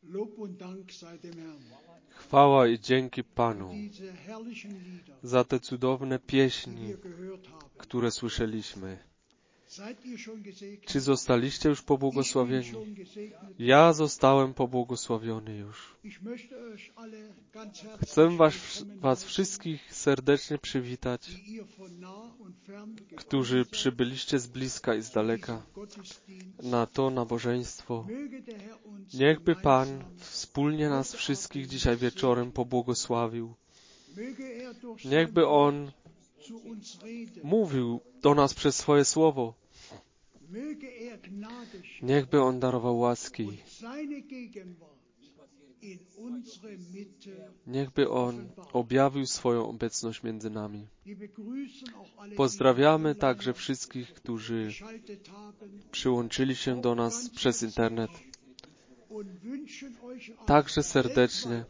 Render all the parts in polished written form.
Chwała i dzięki Panu za te cudowne pieśni, które słyszeliśmy. Czy zostaliście już pobłogosławieni? Ja zostałem pobłogosławiony już. Chcę was wszystkich serdecznie przywitać, którzy przybyliście z bliska i z daleka na to nabożeństwo. Niechby Pan wspólnie nas wszystkich dzisiaj wieczorem pobłogosławił. Niechby On mówił do nas przez swoje słowo. Niechby On darował łaski. Niechby On objawił swoją obecność między nami. Pozdrawiamy także wszystkich, którzy przyłączyli się do nas przez internet. Także serdecznie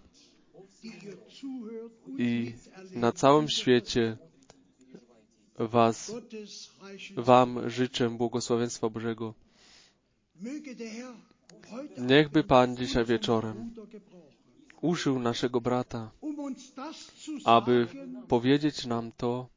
i na całym świecie Wam życzę błogosławieństwa Bożego. Niechby Pan dzisiaj wieczorem użył naszego brata, aby powiedzieć nam to,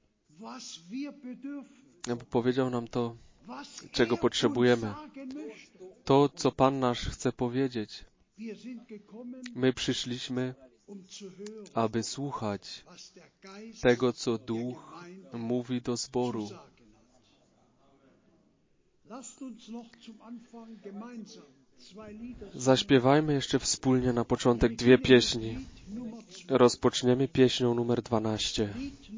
aby powiedział nam to, czego potrzebujemy. To, co Pan nasz chce powiedzieć. My przyszliśmy, aby słuchać tego, co Duch mówi do zboru. Zaśpiewajmy jeszcze wspólnie na początek 2 pieśni. Rozpoczniemy pieśnią numer 12.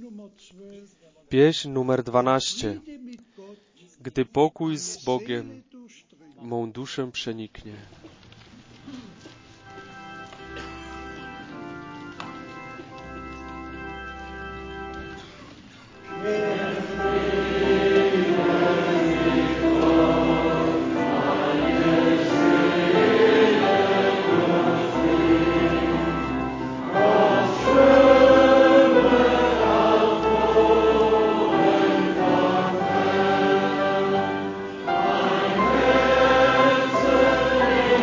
Pieśń numer 12. Gdy pokój z Bogiem mą duszę przeniknie. Amen.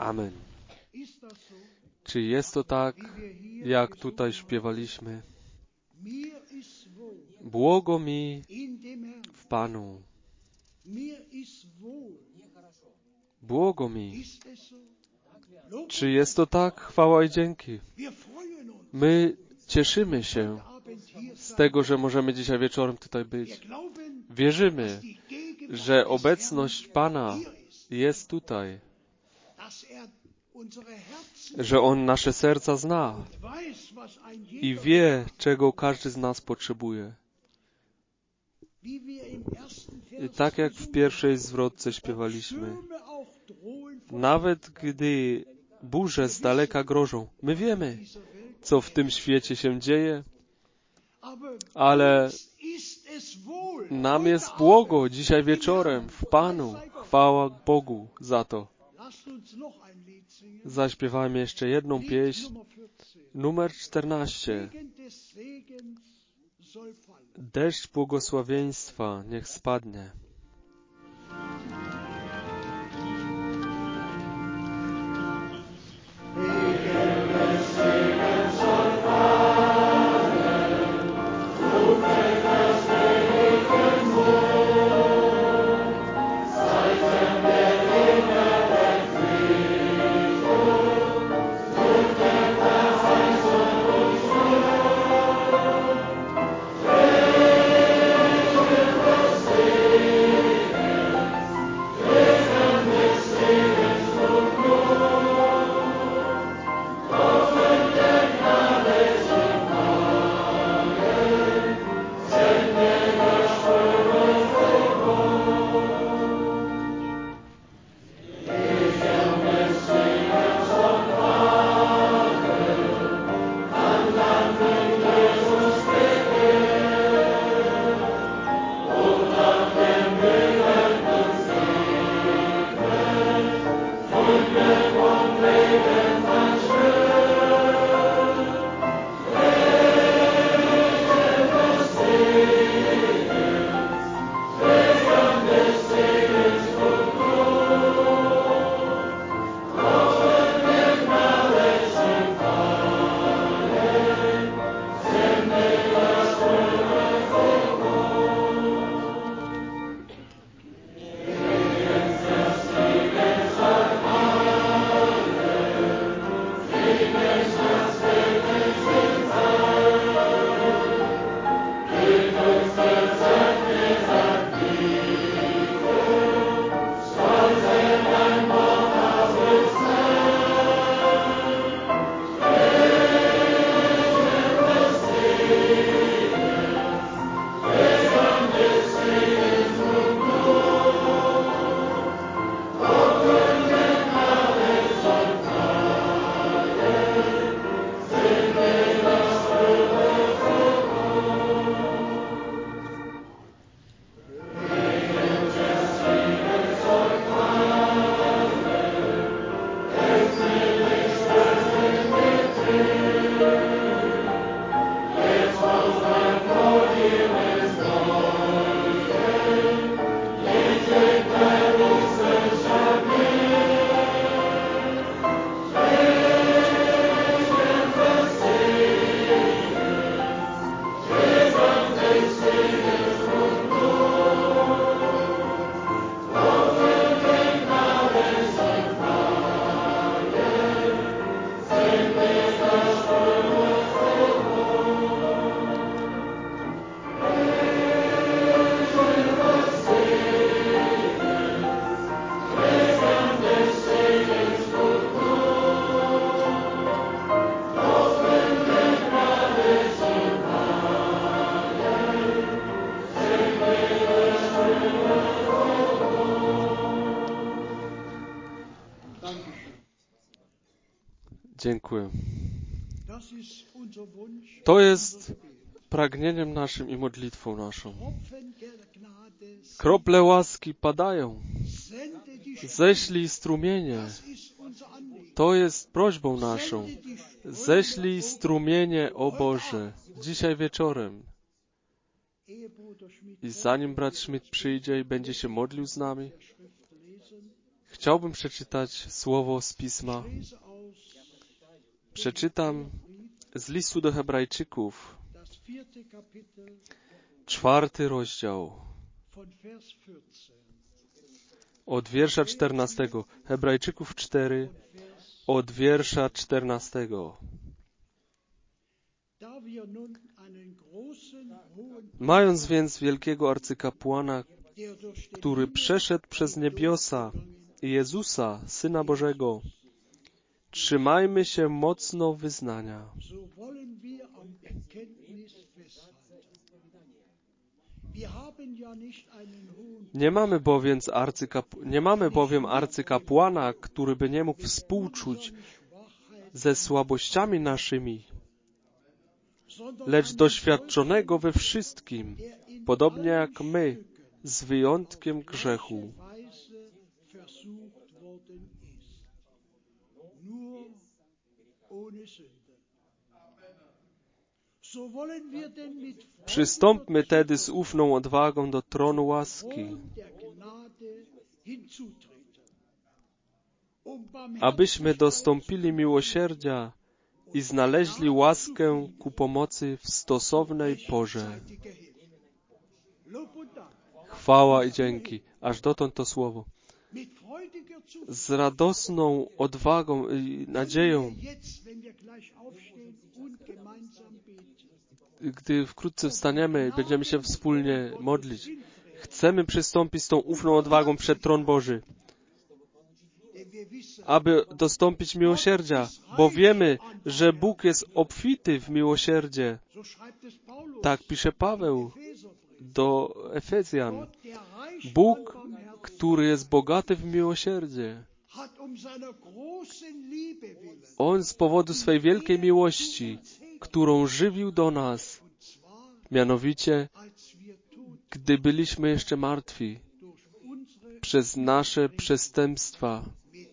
Amen. Czy jest to tak, jak tutaj śpiewaliśmy? Błogo mi w Panu. Błogo mi. Czy jest to tak? Chwała i dzięki. My cieszymy się z tego, że możemy dzisiaj wieczorem tutaj być. Wierzymy, że obecność Pana jest tutaj, że On nasze serca zna i wie, czego każdy z nas potrzebuje. I tak jak w pierwszej zwrotce śpiewaliśmy, nawet gdy burze z daleka grożą, my wiemy, co w tym świecie się dzieje, ale nam jest błogo dzisiaj wieczorem w Panu. Chwała Bogu za to. Zaśpiewajmy jeszcze jedną pieśń, numer 14. Deszcz błogosławieństwa niech spadnie. Dziękuję. To jest pragnieniem naszym i modlitwą naszą. Krople łaski padają. Ześlij strumienie. To jest prośbą naszą. Ześlij strumienie, o Boże, dzisiaj wieczorem. I zanim brat Schmidt przyjdzie i będzie się modlił z nami, Chciałbym przeczytać słowo z Pisma. Przeczytam z listu do Hebrajczyków, 4 rozdział, od wiersza 14. Hebrajczyków 4, od wiersza 14. Mając więc wielkiego arcykapłana, który przeszedł przez niebiosa, Jezusa, Syna Bożego, trzymajmy się mocno wyznania. Nie mamy bowiem arcykapłana, który by nie mógł współczuć ze słabościami naszymi, lecz doświadczonego we wszystkim, podobnie jak my, z wyjątkiem grzechu. Przystąpmy tedy z ufną odwagą do tronu łaski, abyśmy dostąpili miłosierdzia i znaleźli łaskę ku pomocy w stosownej porze. Chwała i dzięki. Aż dotąd to słowo. Z radosną odwagą i nadzieją, gdy wkrótce wstaniemy i będziemy się wspólnie modlić, chcemy przystąpić z tą ufną odwagą przed tron Boży, aby dostąpić miłosierdzia, bo wiemy, że Bóg jest obfity w miłosierdzie. Tak pisze Paweł do Efezjan. Bóg, który jest bogaty w miłosierdzie. On z powodu swej wielkiej miłości, którą żywił do nas, mianowicie, gdy byliśmy jeszcze martwi przez nasze przestępstwa,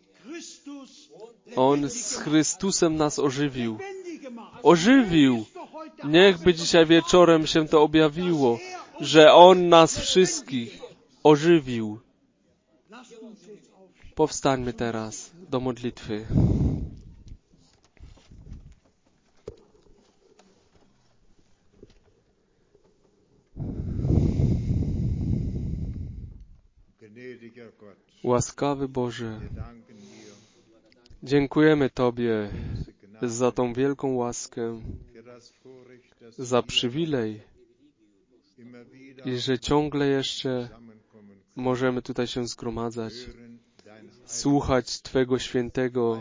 On z Chrystusem nas ożywił. Ożywił! Niechby dzisiaj wieczorem się to objawiło, że On nas wszystkich ożywił. Powstańmy teraz do modlitwy. Łaskawy Boże, dziękujemy Tobie za tą wielką łaskę, za przywilej i że ciągle jeszcze możemy tutaj się zgromadzać, słuchać Twego świętego,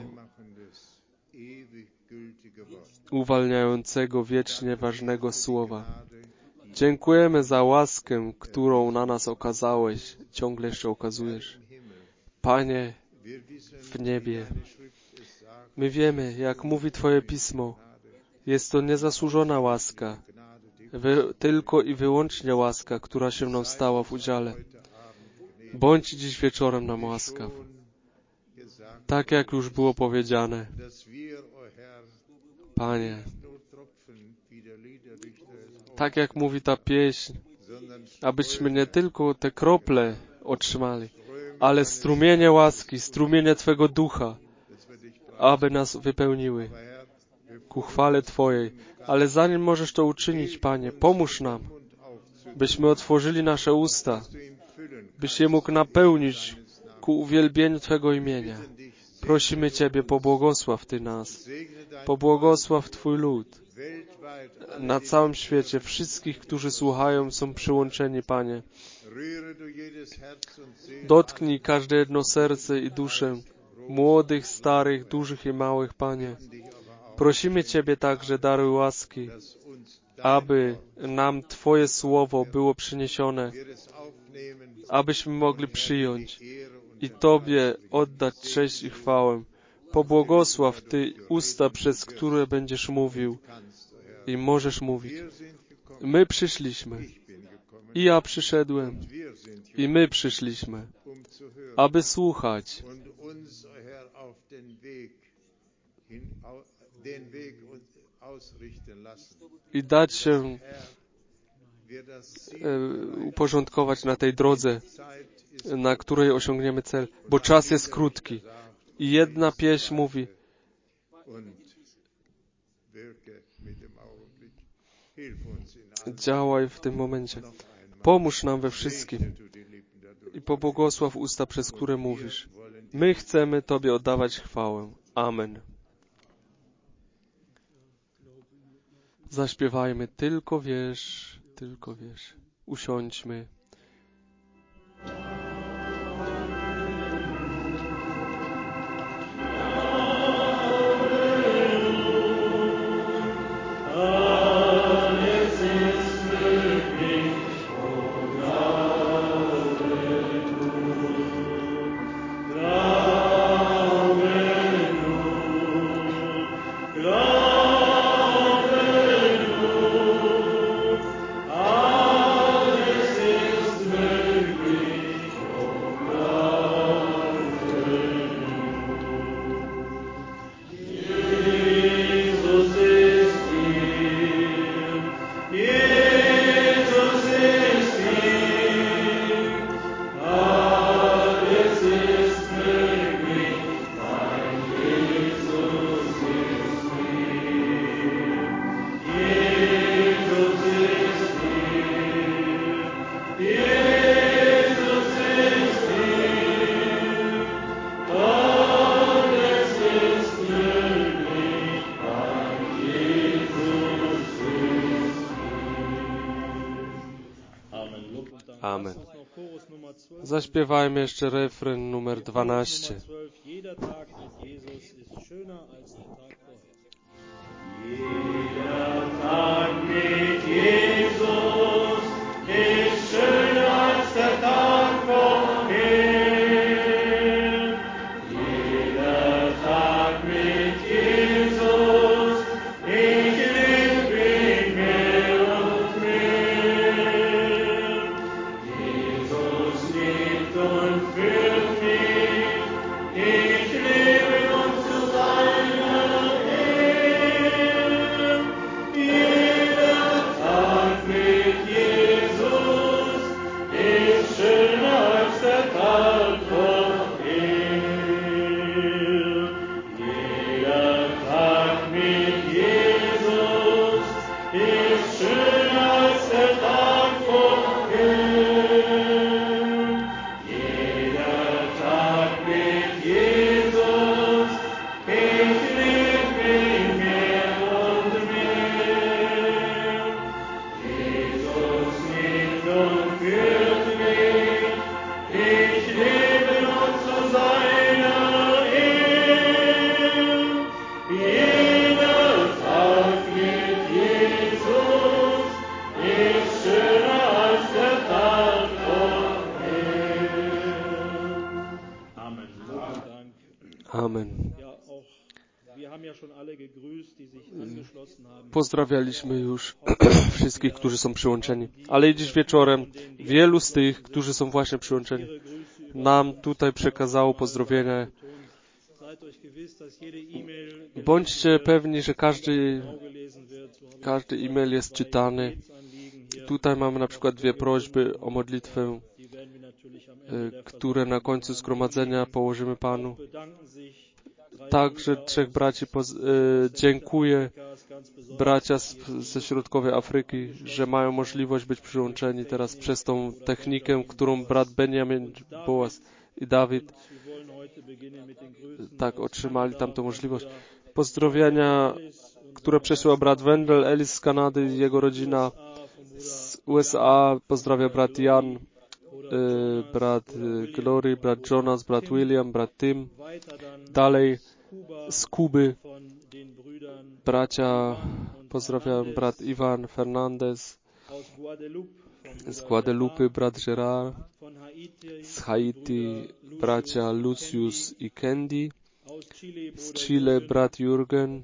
uwalniającego wiecznie ważnego słowa. Dziękujemy za łaskę, którą na nas okazałeś, ciągle jeszcze okazujesz. Panie w niebie, my wiemy, jak mówi Twoje Pismo, jest to niezasłużona łaska, tylko i wyłącznie łaska, która się nam stała w udziale. Bądź dziś wieczorem nam łaskaw. Tak jak już było powiedziane, Panie, tak jak mówi ta pieśń, abyśmy nie tylko te krople otrzymali, ale strumienie łaski, strumienie Twego Ducha, aby nas wypełniły ku chwale Twojej. Ale zanim możesz to uczynić, Panie, pomóż nam, byśmy otworzyli nasze usta, byś je mógł napełnić ku uwielbieniu Twego imienia. Prosimy Ciebie, pobłogosław Ty nas, pobłogosław Twój lud na całym świecie, wszystkich, którzy słuchają, są przyłączeni, Panie. Dotknij każde jedno serce i duszę, młodych, starych, dużych i małych, Panie. Prosimy Ciebie także, daruj łaski, aby nam Twoje słowo było przyniesione, abyśmy mogli przyjąć i Tobie oddać cześć i chwałę. Pobłogosław Ty usta, przez które będziesz mówił i możesz mówić. My przyszliśmy i ja przyszedłem i my przyszliśmy, aby słuchać i dać się uporządkować na tej drodze, na której osiągniemy cel, bo czas jest krótki. I jedna pieśń mówi: działaj w tym momencie. Pomóż nam we wszystkim i pobłogosław usta, przez które mówisz. My chcemy Tobie oddawać chwałę. Amen. Zaśpiewajmy Tylko wiesz, tylko wiesz. Usiądźmy. Amen. Zaśpiewajmy jeszcze refren numer 12. Jeder Tag mit Jesus ist schöner als der Tag vorher. Jeder Tag mit Jesus ist schöner als der Tag vorher. Jeder Tag mit Jesus, ich liebe ihn mehr und mehr. Jesus liebt und führt mich, ich lebe und zu seiner Ehre. Jeder Tag mit Jesus ist schöner als der Tag vorher. Jeder Tag mit Jesus ist schöner als der Tag vorher. Jeder Tag mit Jesus, ich liebe ihn mehr und mehr. Jesus liebt und führt mich, ich lebe nur zu seiner Ehre. Jeder Tag mit Jesus ist schöner als der Tag vorher. Amen. Lob und Dank. Amen. Ja, auch wir haben ja schon alle gegrüßt, die sich angeschlossen haben. Pozdrawialiśmy już wszystkich, którzy są przyłączeni. Ale dziś wieczorem wielu z tych, którzy są właśnie przyłączeni, Ihre Grüße nam tutaj przekazało pozdrowienia. Seid euch gewiss, dass jede E-Mail gelesen Bądźcie wird, pewni, że każdy genau gelesen wird. So habe ich Każdy e-mail jest czytany. Gebetsanliegen hier. Tutaj mamy na przykład 2 prośby o modlitwę, Die werden wir natürlich am Ende der które na końcu zgromadzenia położymy Panu. Także 3 braci dziękuję, bracia ze środkowej Afryki, że mają możliwość być przyłączeni teraz przez tą technikę, którą brat Benjamin, Boaz i Dawid tak otrzymali tamtą możliwość. Pozdrowienia, które przesyła brat Wendell, Ellis z Kanady, jego rodzina z USA, pozdrawia brat Jan, brat Glory, brat Jonas, brat William, brat Tim. Dalej z Kuby bracia, pozdrawiam brat Iwan Fernandez, z Guadalupe brat Gerard, z Haiti bracia Lucius i Candy, z Chile brat Jürgen,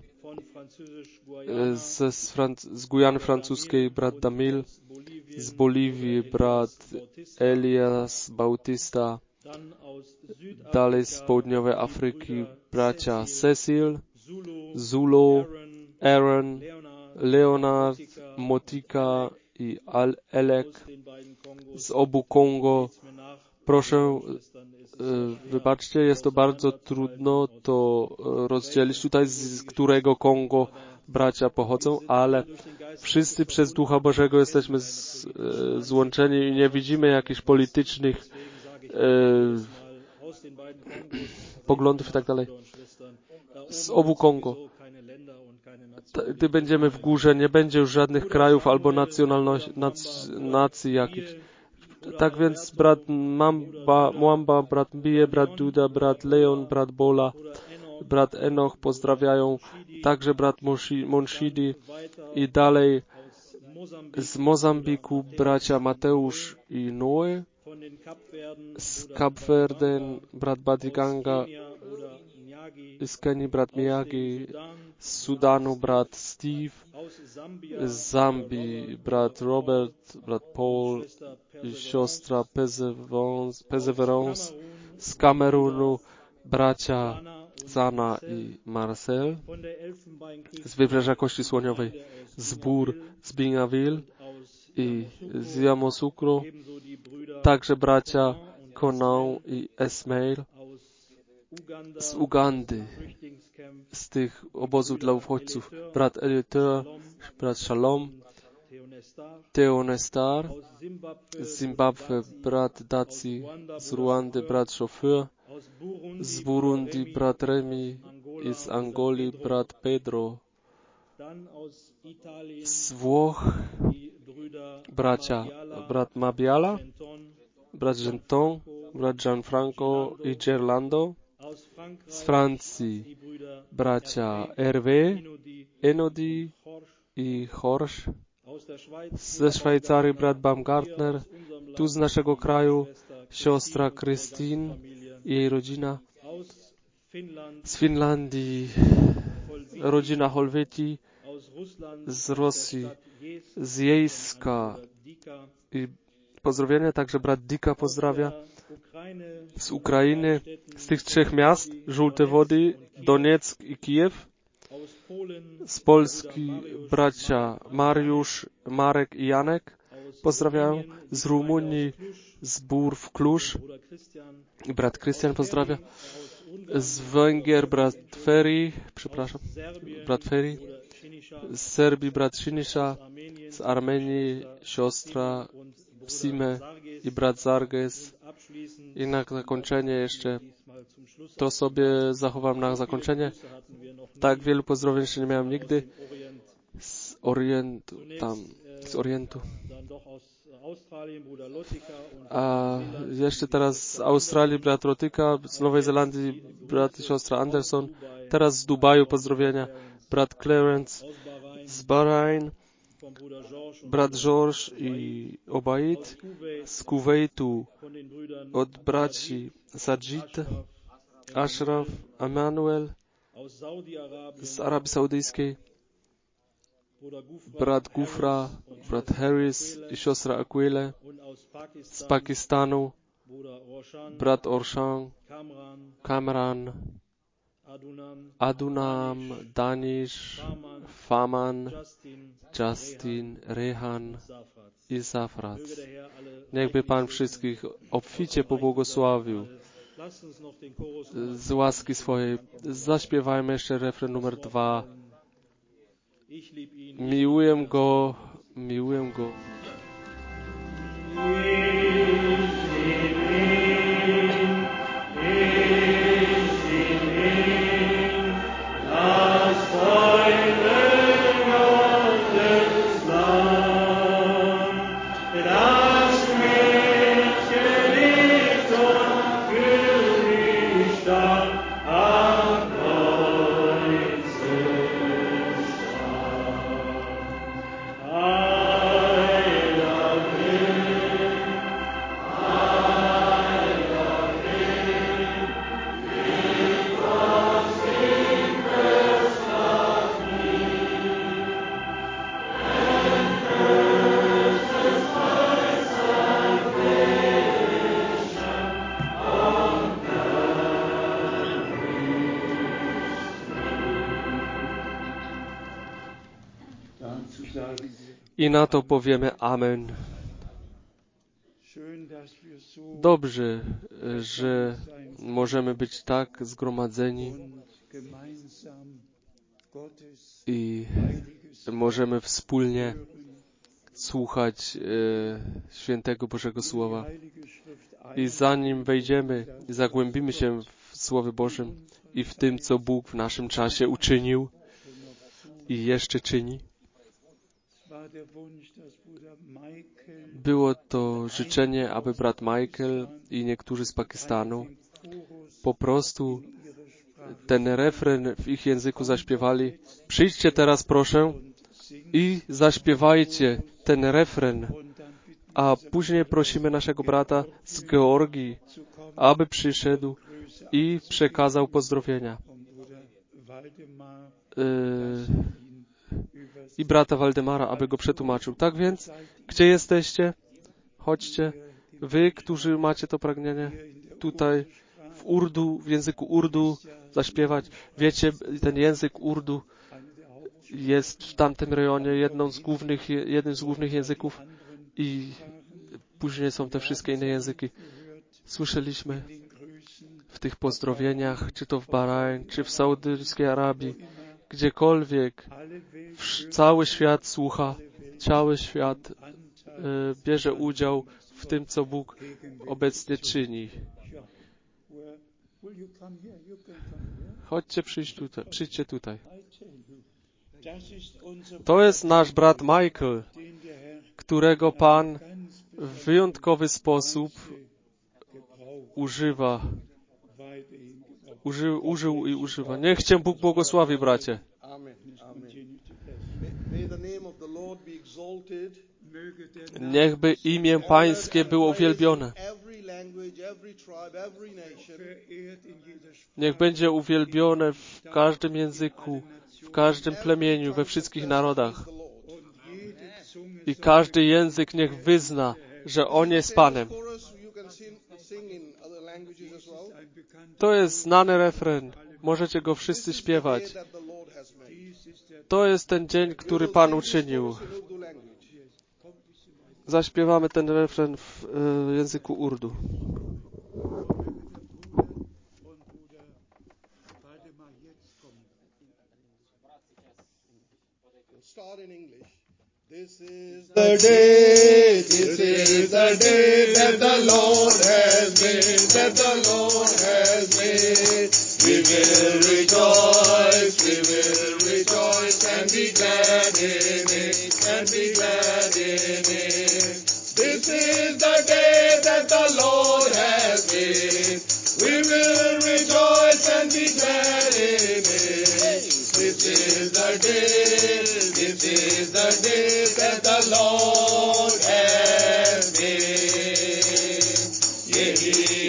z Gujany francuskiej brat Damil, z Boliwii brat Elias Bautista, dalej z południowej Afryki bracia Cecil, Zulu, Aaron, Leonard, Motika i Al-Elek z obu Kongo. Proszę, wybaczcie, jest to bardzo trudno to rozdzielić tutaj, z którego Kongo bracia pochodzą, ale wszyscy przez Ducha Bożego jesteśmy złączeni i nie widzimy jakichś politycznych poglądów i tak dalej. Z obu Kongo. Gdy będziemy w górze, nie będzie już żadnych krajów albo nacji jakichś. Tak więc brat Mwamba, brat Mbie, brat Duda, brat Leon, brat Bola, brat Enoch pozdrawiają, także brat Monshidi i dalej z Mozambiku bracia Mateusz i Noe, z Kapverden brat Badiganga, z Kenii brat Miyagi, z Sudanu brat Steve, z Zambii brat Robert, brat Paul i siostra Perseverance, z Kamerunu bracia Zana i Marcel, z Wybrzeża Kości Słoniowej zbór z Bingaville i z Yamoussoukro, także bracia Conan i Esmail z Ugandy, z tych obozów dla uchodźców, brat Eleuter, brat Shalom, Theonestar, z Zimbabwe brat Daci, z Ruandy brat Chauffeur, z Burundi brat Remi i z Angoli brat Pedro, z Włoch brat Mabiala, brat Genton, brat Gianfranco i Gerlando, z Francji bracia Hervé, Enodi i Horsch, ze Szwajcarii brat Baumgartner, tu z naszego kraju siostra Christine i jej rodzina, z Finlandii rodzina Holweti, z Rosji, z Jejska i pozdrowienia, także brat Dika pozdrawia, z Ukrainy, z tych trzech miast, Żółte Wody, Donieck i Kijew, z Polski bracia Mariusz, Marek i Janek pozdrawiają, z Rumunii zbór w Kluż i brat Krystian pozdrawia, z Węgier brat Feri, z Serbii brat Sinisza, z Armenii siostra Psime i brat Zarges. I na zakończenie jeszcze, to sobie zachowam na zakończenie. Tak wielu pozdrowień jeszcze nie miałem nigdy z Orientu. A jeszcze teraz z Australii brat Rotyka, z Nowej Zelandii brat i siostra Anderson, teraz z Dubaju pozdrowienia brat Clarence, z Bahrain brat George i Obaid, z Kuwejtu od braci Sajid, Ashraf, Emanuel, z Arabii Saudyjskiej brat Gufra, brat Harris i siostra Aquile, z Pakistanu brat Orshan, Kamran, Adunam, Danish, Faman, Justin, Rehan i Zafrat. Niechby Pan wszystkich obficie pobłogosławił z łaski swojej. Zaśpiewajmy jeszcze refren numer 2. Miłuję Go, miłuję Go. I na to powiemy Amen. Dobrze, że możemy być tak zgromadzeni i możemy wspólnie słuchać świętego Bożego Słowa. I zanim wejdziemy, zagłębimy się w Słowie Bożym i w tym, co Bóg w naszym czasie uczynił i jeszcze czyni. Było to życzenie, aby brat Michael i niektórzy z Pakistanu po prostu ten refren w ich języku zaśpiewali. Przyjdźcie teraz, proszę, i zaśpiewajcie ten refren, a później prosimy naszego brata z Georgii, aby przyszedł i przekazał pozdrowienia. I brata Waldemara, aby go przetłumaczył. Tak więc, gdzie jesteście? Chodźcie. Wy, którzy macie to pragnienie, tutaj w Urdu, w języku Urdu zaśpiewać. Wiecie, ten język Urdu jest w tamtym rejonie jednym z głównych języków i później są te wszystkie inne języki. Słyszeliśmy w tych pozdrowieniach, czy to w Bahrain, czy w Saudyjskiej Arabii, gdziekolwiek, cały świat słucha, cały świat bierze udział w tym, co Bóg obecnie czyni. Chodźcie, przyjdźcie tutaj. To jest nasz brat Michael, którego Pan w wyjątkowy sposób użył i używa. Niech Cię Bóg błogosławi, bracie. Niechby imię Pańskie było uwielbione. Niech będzie uwielbione w każdym języku, w każdym plemieniu, we wszystkich narodach. I każdy język niech wyzna, że On jest Panem. To jest znany refren. Możecie go wszyscy śpiewać. To jest ten dzień, który Pan uczynił. Zaśpiewamy ten refren w języku Urdu. This is the day that the Lord has made, that the Lord has made. We will rejoice and be glad in it, and be glad in it. This is the day that the Lord has made. We will rejoice and be glad in it. This is the day that the Lord has made. यही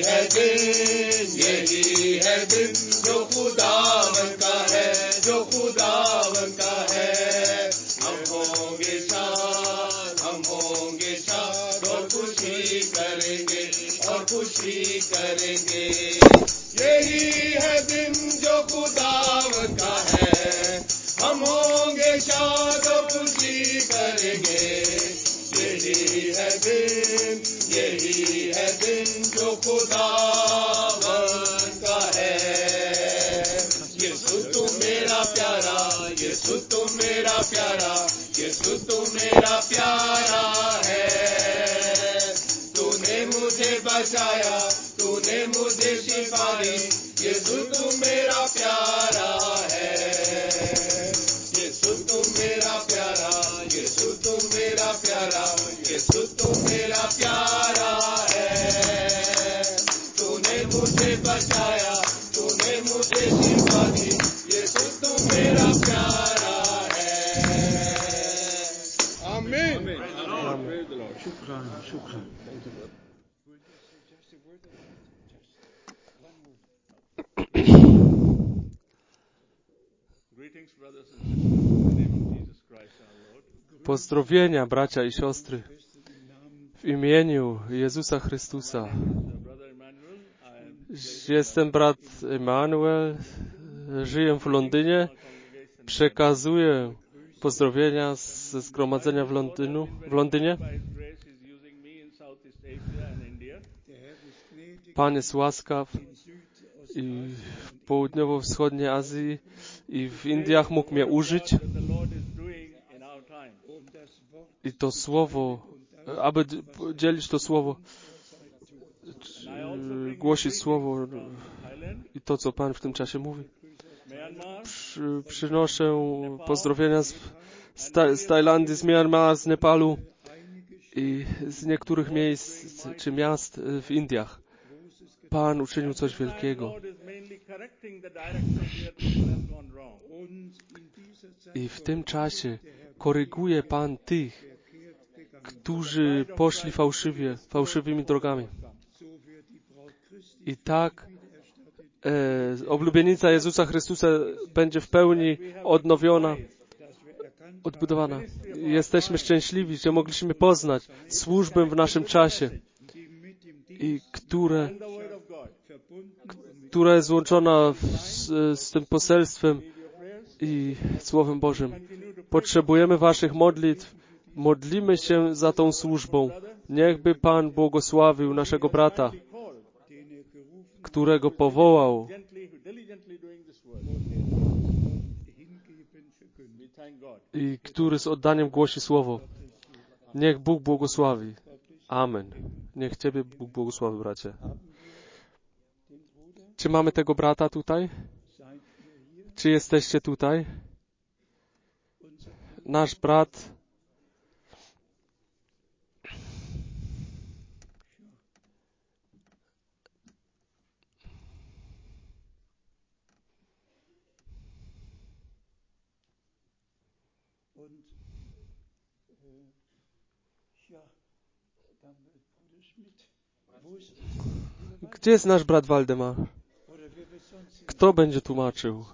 है दिन जो खुदावन का है, जो खुदावन का है. हम होंगे शाद और खुशी करेंगे, और खुशी करेंगे. यही है दिन जो खुदावन का है. हम होंगे शाद और खुशी करेंगे. यही है दिन जो खुदावन का है. यीशु तू मेरा प्यारा, यीशु तू मेरा प्यारा, यीशु तू मेरा प्यारा है. तूने मुझे बचाया, तूने मुझे शिफा दी. यीशु तू मेरा प्यारा है. यीशु तू मेरा प्यारा, यीशु तू मेरा प्यारा, यीशु तू मेरा प्यारा है. तूने मुझे बचाया, तूने मुझे शिफा दी. यीशु तू मेरा प्यारा है. आमीन. शुक्रान. Pozdrowienia, bracia i siostry, w imieniu Jezusa Chrystusa. Jestem brat Emanuel, żyję w Londynie, przekazuję pozdrowienia ze zgromadzenia w Londynie. Pan jest łaskaw i w południowo-wschodniej Azji i w Indiach mógł mnie użyć. I to słowo, aby dzielić to słowo, głosić słowo i to, co Pan w tym czasie mówi. Przynoszę pozdrowienia z Tajlandii, z Myanmaru, z Nepalu i z niektórych miejsc czy miast w Indiach. Pan uczynił coś wielkiego. I w tym czasie koryguje Pan tych, którzy poszli fałszywymi drogami. I tak oblubienica Jezusa Chrystusa będzie w pełni odnowiona, odbudowana. Jesteśmy szczęśliwi, że mogliśmy poznać służbę w naszym czasie, i która jest złączona z tym poselstwem i Słowem Bożym. Potrzebujemy waszych modlitw. Modlimy się za tą służbą. Niechby Pan błogosławił naszego brata, którego powołał i który z oddaniem głosi słowo. Niech Bóg błogosławi. Amen. Niech Ciebie Bóg błogosławi, bracie. Czy mamy tego brata tutaj? Czy jesteście tutaj? Nasz brat Gdzie jest nasz brat Waldemar? Kto będzie tłumaczył?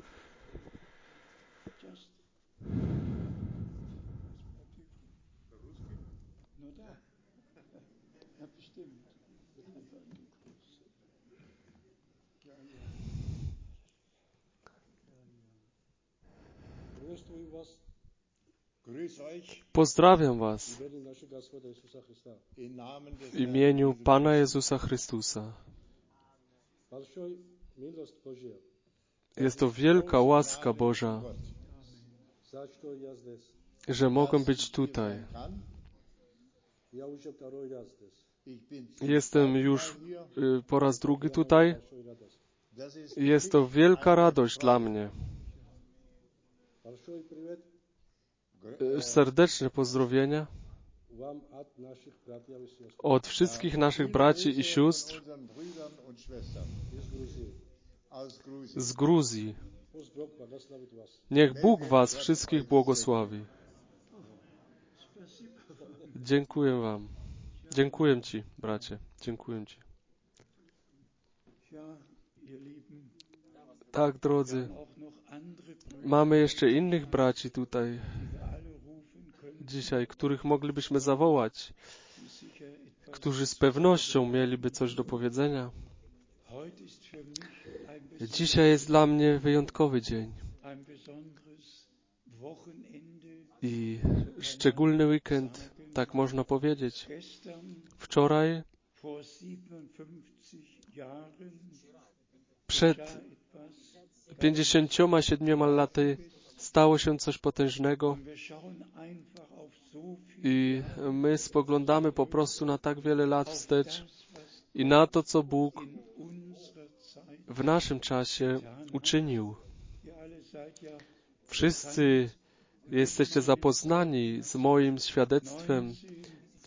Pozdrawiam Was w imieniu Pana Jezusa Chrystusa. Jest to wielka łaska Boża, że mogę być tutaj. Jestem już po raz drugi tutaj. Jest to wielka radość dla mnie. Serdeczne pozdrowienia od wszystkich naszych braci i sióstr z Gruzji. Niech Bóg Was wszystkich błogosławi. Dziękuję Wam. Dziękuję Ci, bracie. Dziękuję Ci. Tak, drodzy, mamy jeszcze innych braci tutaj dzisiaj, których moglibyśmy zawołać, którzy z pewnością mieliby coś do powiedzenia. Dzisiaj jest dla mnie wyjątkowy dzień i szczególny weekend, tak można powiedzieć. Wczoraj, przed 57 laty, stało się coś potężnego i my spoglądamy po prostu na tak wiele lat wstecz i na to, co Bóg w naszym czasie uczynił. Wszyscy jesteście zapoznani z moim świadectwem. W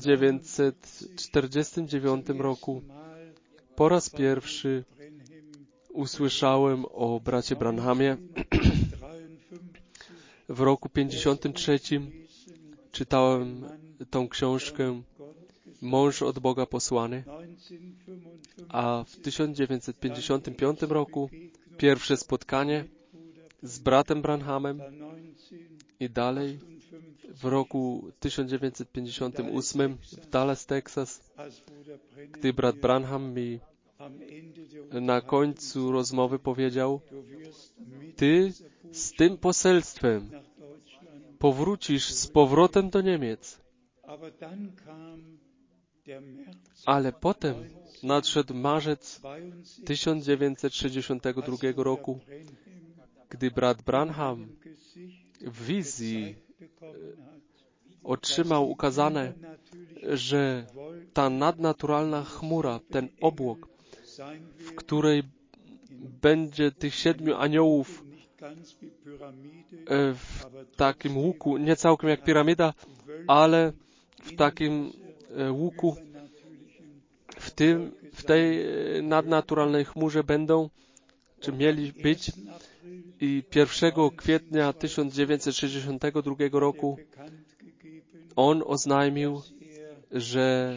1949 roku po raz pierwszy usłyszałem o bracie Branhamie. W roku 53 czytałem tą książkę Mąż od Boga posłany, a w 1955 roku pierwsze spotkanie z bratem Branhamem i dalej w roku 1958 w Dallas, Texas, gdy brat Branham mi na końcu rozmowy powiedział: Ty z tym poselstwem powrócisz z powrotem do Niemiec. Ale potem nadszedł marzec 1962 roku, gdy brat Branham w wizji otrzymał ukazane, że ta nadnaturalna chmura, ten obłok, w której będzie tych 7 aniołów w takim łuku, nie całkiem jak piramida, ale w takim łuku, w tej nadnaturalnej chmurze będą, czy mieli być. I 1 kwietnia 1962 roku on oznajmił, że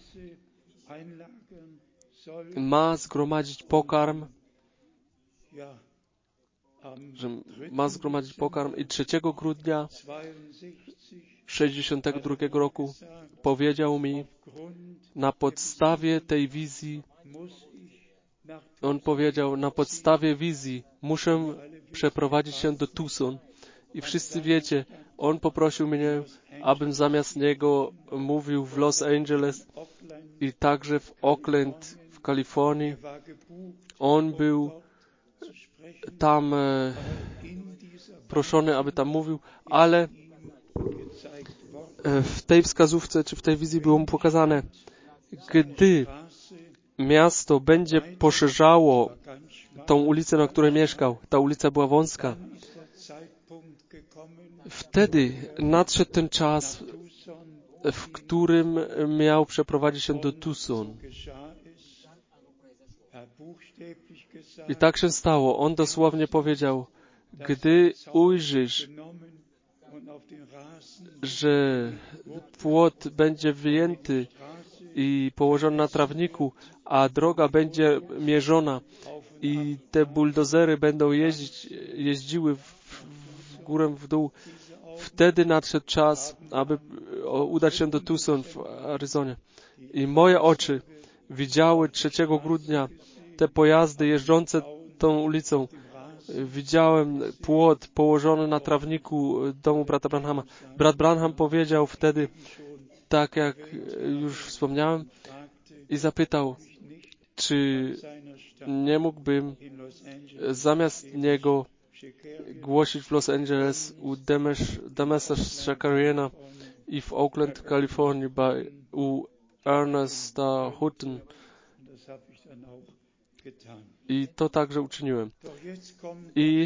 ma zgromadzić pokarm, i 3 grudnia 1962 roku powiedział mi, na podstawie tej wizji, on powiedział, na podstawie wizji muszę przeprowadzić się do Tucson. I wszyscy wiecie, on poprosił mnie, abym zamiast niego mówił w Los Angeles i także w Oakland, w Kalifornii. On był tam proszony, aby tam mówił, ale w tej wskazówce, czy w tej wizji było mu pokazane, gdy miasto będzie poszerzało tą ulicę, na której mieszkał, ta ulica była wąska, wtedy nadszedł ten czas, w którym miał przeprowadzić się do Tucson. I tak się stało. On dosłownie powiedział, gdy ujrzysz, że płot będzie wyjęty i położony na trawniku, a droga będzie mierzona i te buldozery będą jeździły w górę, w dół, wtedy nadszedł czas, aby udać się do Tucson w Arizonie. I moje oczy widziały 3 grudnia te pojazdy jeżdżące tą ulicą. Widziałem płot położony na trawniku domu brata Branhama. Brat Branham powiedział wtedy, tak jak już wspomniałem, i zapytał, czy nie mógłbym zamiast niego głosić w Los Angeles u Demesa Shakariana i w Oakland, Kalifornii u Ernesta Hutton. I to także uczyniłem. I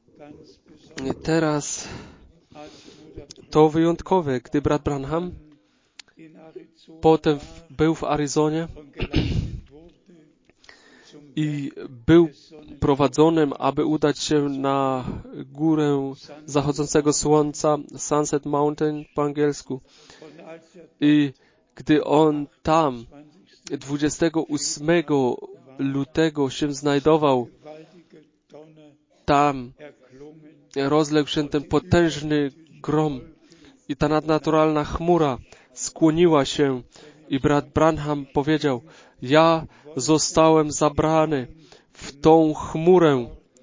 teraz to wyjątkowe, gdy brat Branham potem był w Arizonie i był prowadzonym, aby udać się na górę zachodzącego słońca, Sunset Mountain po angielsku. I gdy on tam 28 lutego się znajdował, tam rozległ się ten potężny grom i ta nadnaturalna chmura skłoniła się i brat Branham powiedział, ja zostałem zabrany w tą chmurę.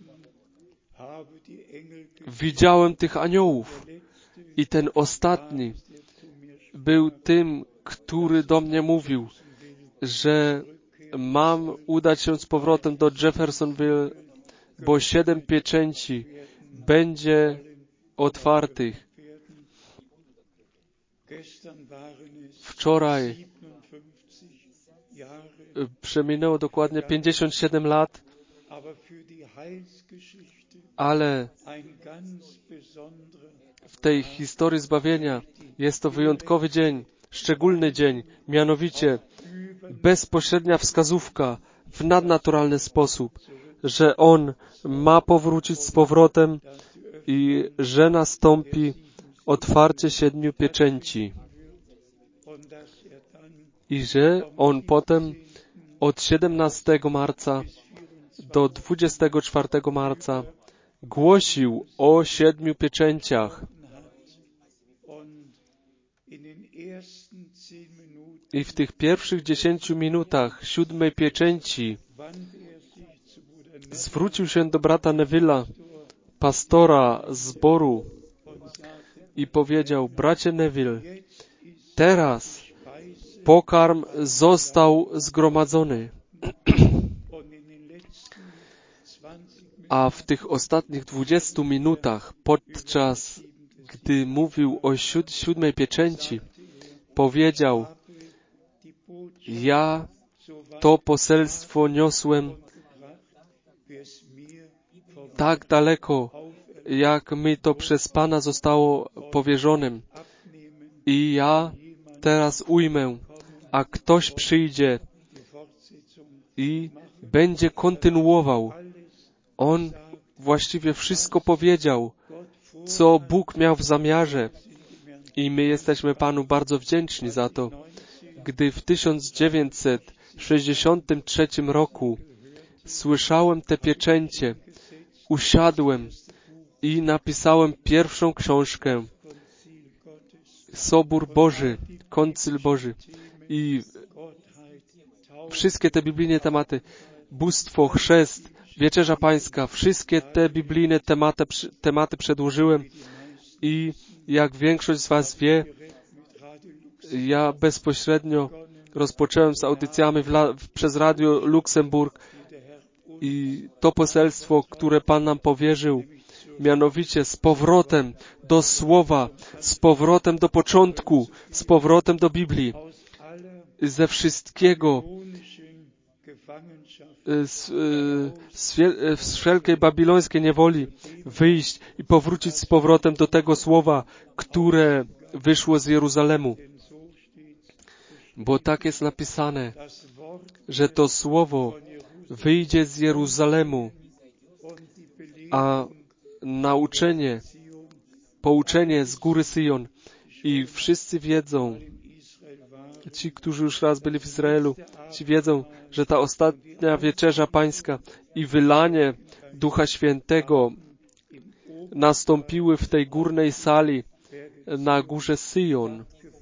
Widziałem tych aniołów i ten ostatni był tym, który do mnie mówił, że mam udać się z powrotem do Jeffersonville, bo 7 pieczęci będzie otwartych. Wczoraj przeminęło dokładnie 57 lat, ale w tej historii zbawienia jest to wyjątkowy dzień, szczególny dzień, mianowicie bezpośrednia wskazówka w nadnaturalny sposób, że On ma powrócić z powrotem i że nastąpi otwarcie 7 pieczęci. I że On potem od 17 marca do 24 marca głosił o 7 pieczęciach. I w tych pierwszych 10 minutach 7 pieczęci zwrócił się do brata Neville'a, pastora zboru, i powiedział: bracie Neville, teraz pokarm został zgromadzony. A w tych ostatnich 20 minutach, podczas gdy mówił o 7 pieczęci, powiedział: ja to poselstwo niosłem tak daleko, jak mi to przez Pana zostało powierzonym. I ja teraz ujmę, a ktoś przyjdzie i będzie kontynuował. On właściwie wszystko powiedział, co Bóg miał w zamiarze. I my jesteśmy Panu bardzo wdzięczni za to. Gdy w 1963 roku słyszałem te pieczęcie, usiadłem i napisałem pierwszą książkę, Sobór Boży, Koncil Boży. I wszystkie te biblijne tematy, bóstwo, chrzest, wieczerza pańska, wszystkie te biblijne tematy przedłożyłem i jak większość z Was wie, ja bezpośrednio rozpocząłem z audycjami przez Radio Luksemburg i to poselstwo, które Pan nam powierzył, mianowicie z powrotem do Słowa, z powrotem do początku, z powrotem do Biblii, ze wszystkiego, z wszelkiej babilońskiej niewoli wyjść i powrócić z powrotem do tego Słowa, które wyszło z Jeruzalemu. Bo tak jest napisane, że to Słowo wyjdzie z Jeruzalemu, a pouczenie z góry Syjon. I wszyscy wiedzą, ci, którzy już raz byli w Izraelu, ci wiedzą, że ta ostatnia wieczerza pańska i wylanie Ducha Świętego nastąpiły w tej górnej sali na górze Syjon.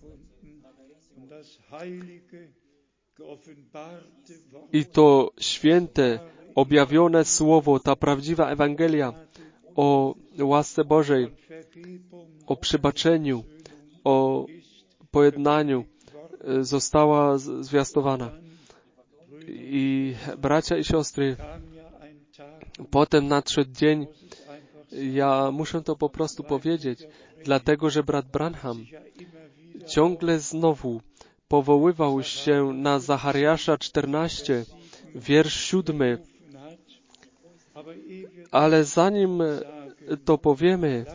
I to święte, objawione Słowo, ta prawdziwa Ewangelia o łasce Bożej, o przebaczeniu, o pojednaniu została zwiastowana. I bracia i siostry, potem nadszedł dzień, ja muszę to po prostu powiedzieć, dlatego że brat Branham ciągle znowu powoływał się na Zachariasza 14, wiersz 7. Ale zanim to powiemy,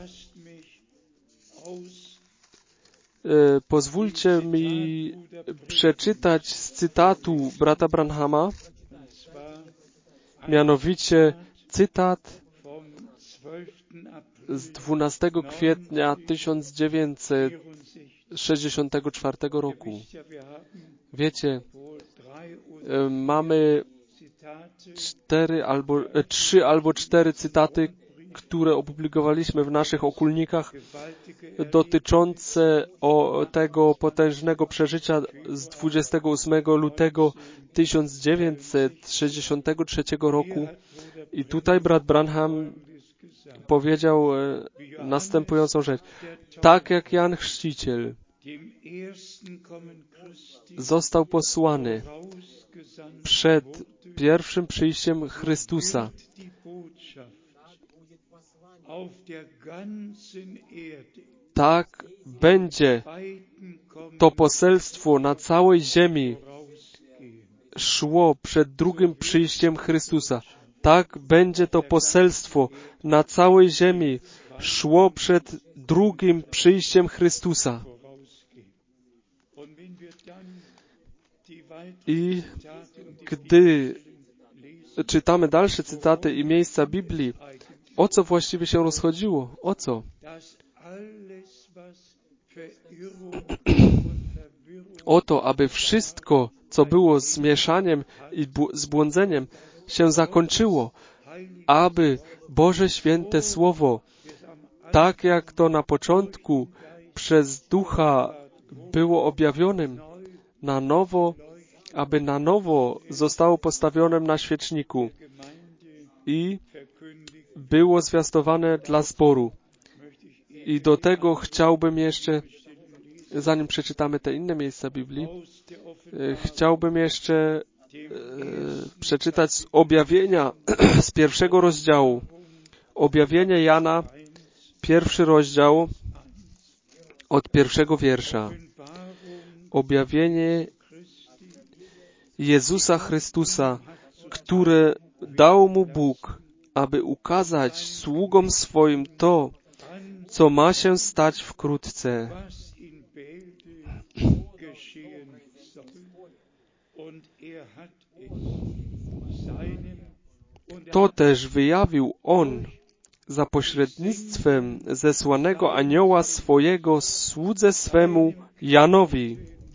pozwólcie mi przeczytać z cytatu brata Branhama, mianowicie cytat z 12 kwietnia 1964 roku. Wiecie, mamy 3 albo 4 cytaty, które opublikowaliśmy w naszych okulnikach, dotyczące tego potężnego przeżycia z 28 lutego 1963 roku. I tutaj brat Branham powiedział następującą rzecz. Tak jak Jan Chrzciciel został posłany przed pierwszym przyjściem Chrystusa, tak będzie to poselstwo na całej ziemi szło przed drugim przyjściem Chrystusa. Tak będzie to poselstwo na całej ziemi szło przed drugim przyjściem Chrystusa. I gdy czytamy dalsze cytaty i miejsca Biblii, o co właściwie się rozchodziło? O co? O to, aby wszystko, co było zmieszaniem i zbłądzeniem, się zakończyło, aby Boże Święte Słowo, tak jak to na początku przez Ducha było objawionym, na nowo, aby na nowo zostało postawionym na świeczniku i było zwiastowane dla zboru. I do tego chciałbym jeszcze, zanim przeczytamy te inne miejsca Biblii, chciałbym jeszcze przeczytać z Objawienia, z 1 rozdziału. Objawienie Jana, 1 rozdział, od 1 wiersza. Objawienie Jezusa Chrystusa, które dał mu Bóg, aby ukazać sługom swoim to, co ma się stać wkrótce. To też wyjawił On za pośrednictwem zesłanego anioła swojego słudze swemu Janowi.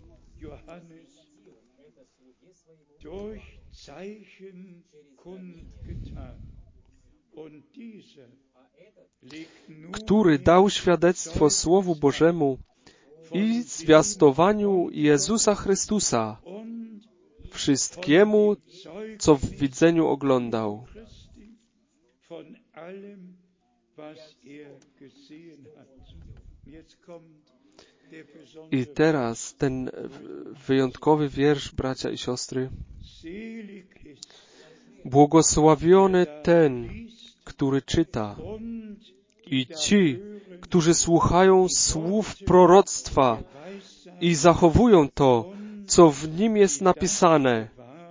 Który dał świadectwo Słowu Bożemu i zwiastowaniu Jezusa Chrystusa wszystkiemu, co w widzeniu oglądał. I teraz ten wyjątkowy wiersz, bracia i siostry. Błogosławiony ten, który czyta, i ci, którzy słuchają słów proroctwa i zachowują to, co w nim jest napisane.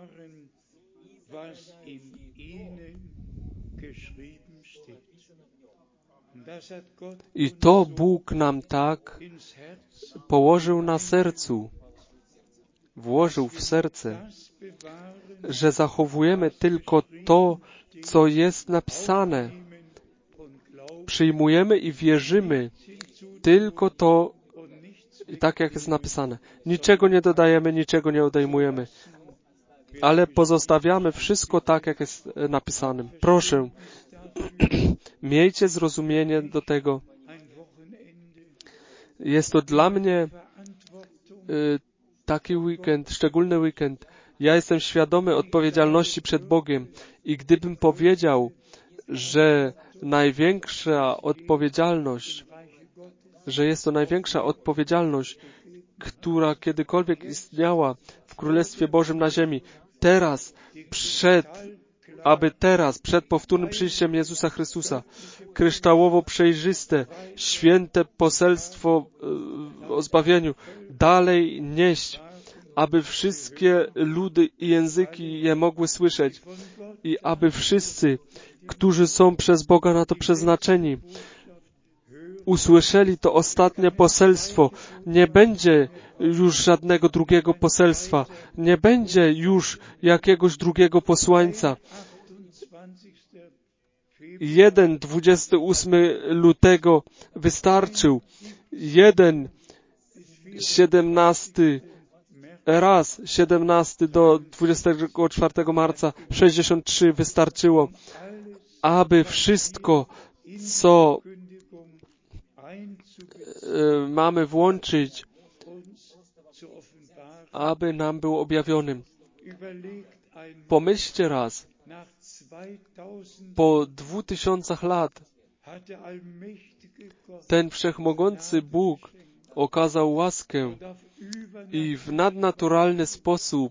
I to Bóg nam tak położył na sercu, włożył w serce, że zachowujemy tylko to, co jest napisane. Przyjmujemy i wierzymy tylko to, tak jak jest napisane. Niczego nie dodajemy, niczego nie odejmujemy, ale pozostawiamy wszystko tak, jak jest napisane. Proszę, miejcie zrozumienie do tego. Jest to dla mnie taki weekend, szczególny weekend. Ja jestem świadomy odpowiedzialności przed Bogiem i gdybym powiedział, że największa odpowiedzialność, że jest to największa odpowiedzialność, która kiedykolwiek istniała w Królestwie Bożym na ziemi, przed powtórnym przyjściem Jezusa Chrystusa, kryształowo przejrzyste, święte poselstwo o zbawieniu, dalej nieść, aby wszystkie ludy i języki je mogły słyszeć i aby wszyscy, którzy są przez Boga na to przeznaczeni, usłyszeli to ostatnie poselstwo. Nie będzie już żadnego drugiego poselstwa. Nie będzie już jakiegoś drugiego posłańca. 28 lutego wystarczył. 17 do 24 marca 63 wystarczyło, aby wszystko, co mamy włączyć, aby nam było objawionym. Pomyślcie raz, po 2000 lat ten wszechmogący Bóg okazał łaskę i w nadnaturalny sposób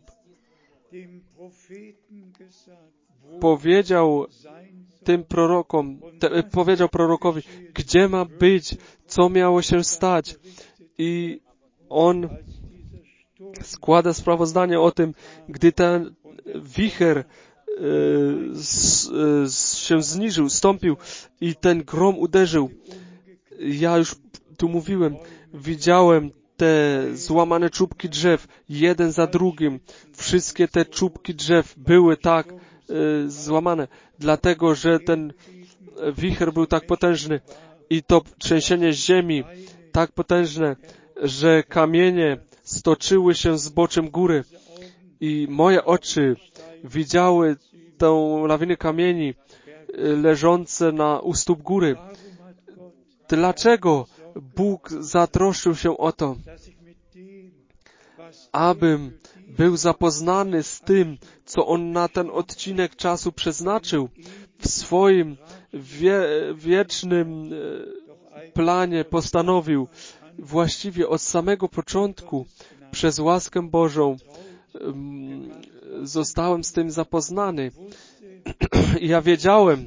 powiedział tym prorokom, powiedział prorokowi, gdzie ma być, co miało się stać. I on składa sprawozdanie o tym, gdy ten wicher się zniżył, stąpił i ten grom uderzył. Ja już tu mówiłem, widziałem te złamane czubki drzew, jeden za drugim. Wszystkie te czubki drzew były tak złamane, dlatego, że ten wicher był tak potężny i to trzęsienie ziemi tak potężne, że kamienie stoczyły się zboczem góry i moje oczy widziały tę lawinę kamieni leżące u stóp góry. Dlaczego Bóg zatroszczył się o to? Abym był zapoznany z tym, co On na ten odcinek czasu przeznaczył w swoim wiecznym planie postanowił. Właściwie od samego początku przez łaskę Bożą zostałem z tym zapoznany. Ja wiedziałem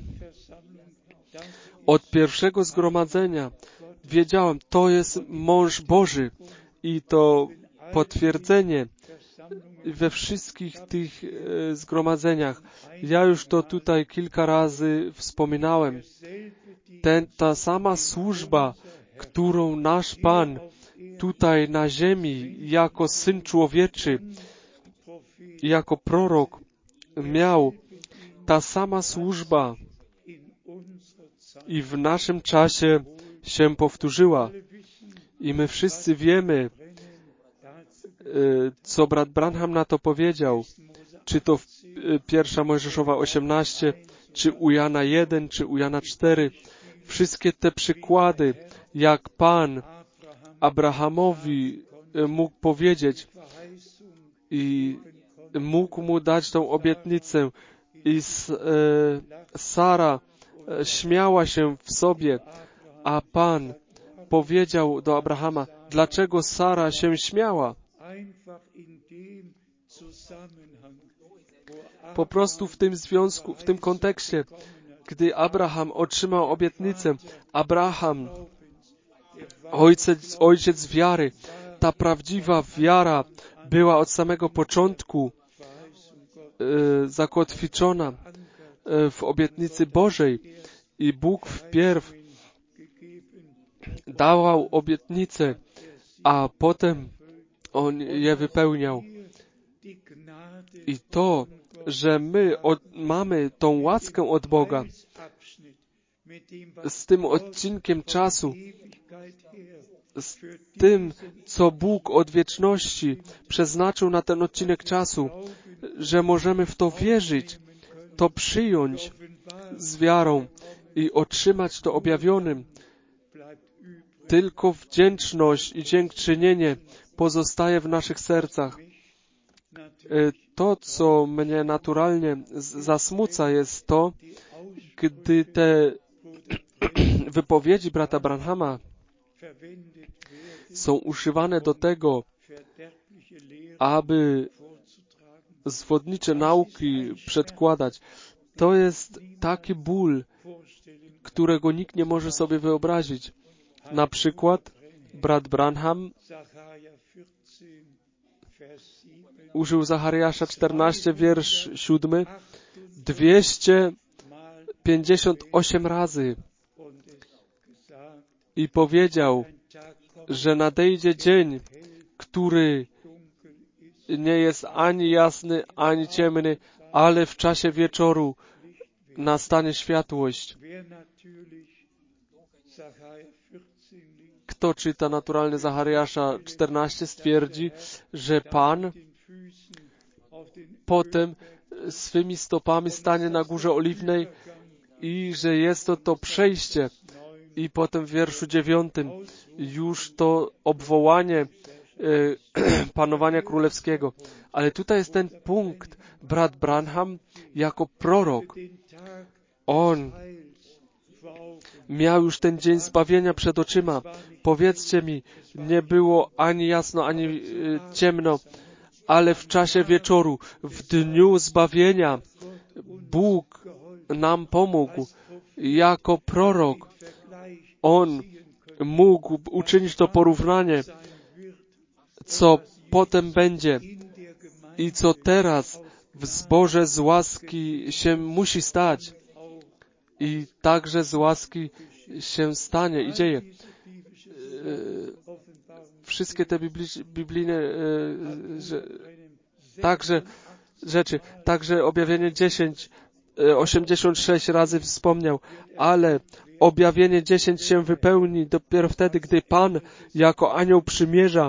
od pierwszego zgromadzenia, to jest mąż Boży i to potwierdzenie we wszystkich tych zgromadzeniach. Ja już to tutaj kilka razy wspominałem. Ta sama służba, którą nasz Pan tutaj na ziemi jako Syn Człowieczy, jako prorok miał, ta sama służba i w naszym czasie się powtórzyła. I my wszyscy wiemy, co brat Branham na to powiedział. Czy to w 1 Mojżeszowa 18, czy u Jana 1, czy u Jana 4. Wszystkie te przykłady, jak Pan Abrahamowi mógł powiedzieć i mógł mu dać tą obietnicę. I Sara śmiała się w sobie, a Pan powiedział do Abrahama, dlaczego Sara się śmiała? Po prostu w tym związku, w tym kontekście, gdy Abraham otrzymał obietnicę, Abraham, ojciec wiary, ta prawdziwa wiara była od samego początku zakotwiczona w obietnicy Bożej i Bóg wpierw dawał obietnice, a potem On je wypełniał. I to, że my mamy tą łaskę od Boga z tym odcinkiem czasu, z tym, co Bóg od wieczności przeznaczył na ten odcinek czasu, że możemy w to wierzyć, to przyjąć z wiarą i otrzymać to objawionym. Tylko wdzięczność i dziękczynienie pozostaje w naszych sercach. To, co mnie naturalnie zasmuca, jest to, gdy te wypowiedzi brata Branhama są używane do tego, aby zwodnicze nauki przedkładać. To jest taki ból, którego nikt nie może sobie wyobrazić. Na przykład brat Branham użył Zachariasza 14, wiersz 7, 258 razy i powiedział, że nadejdzie dzień, który nie jest ani jasny, ani ciemny, ale w czasie wieczoru nastanie światłość. Kto czyta naturalnie Zachariasza 14, stwierdzi, że Pan potem swymi stopami stanie na Górze Oliwnej i że jest to przejście. I potem w wierszu 9 już to obwołanie panowania królewskiego. Ale tutaj jest ten punkt. Brat Branham jako prorok, on miał już ten dzień zbawienia przed oczyma. Powiedzcie mi, nie było ani jasno, ani ciemno, ale w czasie wieczoru, w dniu zbawienia, Bóg nam pomógł. Jako prorok, On mógł uczynić to porównanie, co potem będzie i co teraz w zborze z łaski się musi stać. I także z łaski się stanie i dzieje. Wszystkie te biblijne także rzeczy, także objawienie 10, 86 razy wspomniał, ale objawienie 10 się wypełni dopiero wtedy, gdy Pan jako anioł przymierza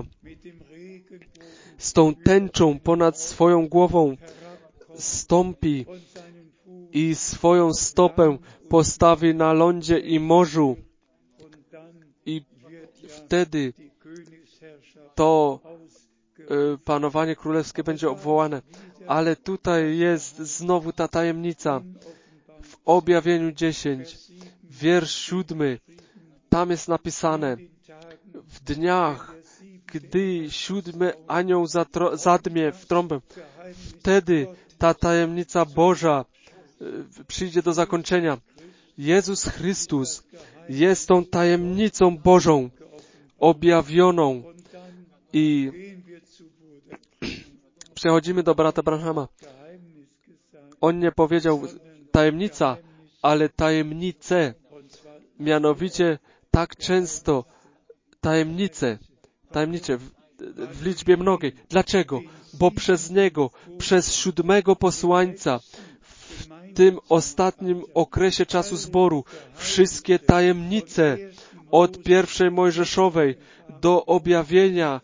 z tą tęczą ponad swoją głową stąpi i swoją stopę postawi na lądzie i morzu. I wtedy to panowanie królewskie będzie obwołane. Ale tutaj jest znowu ta tajemnica. W objawieniu 10, wiersz 7, Tam jest napisane, w dniach, gdy 7 anioł zadmie w trąbę, wtedy ta tajemnica Boża przyjdzie do zakończenia. Jezus Chrystus jest tą tajemnicą Bożą objawioną i przechodzimy do brata Branhama. On nie powiedział tajemnica, ale tajemnice. Mianowicie tak często tajemnice w liczbie mnogiej. Dlaczego? Bo przez Niego, przez 7 posłańca, w tym ostatnim okresie czasu zboru, wszystkie tajemnice od pierwszej Mojżeszowej do objawienia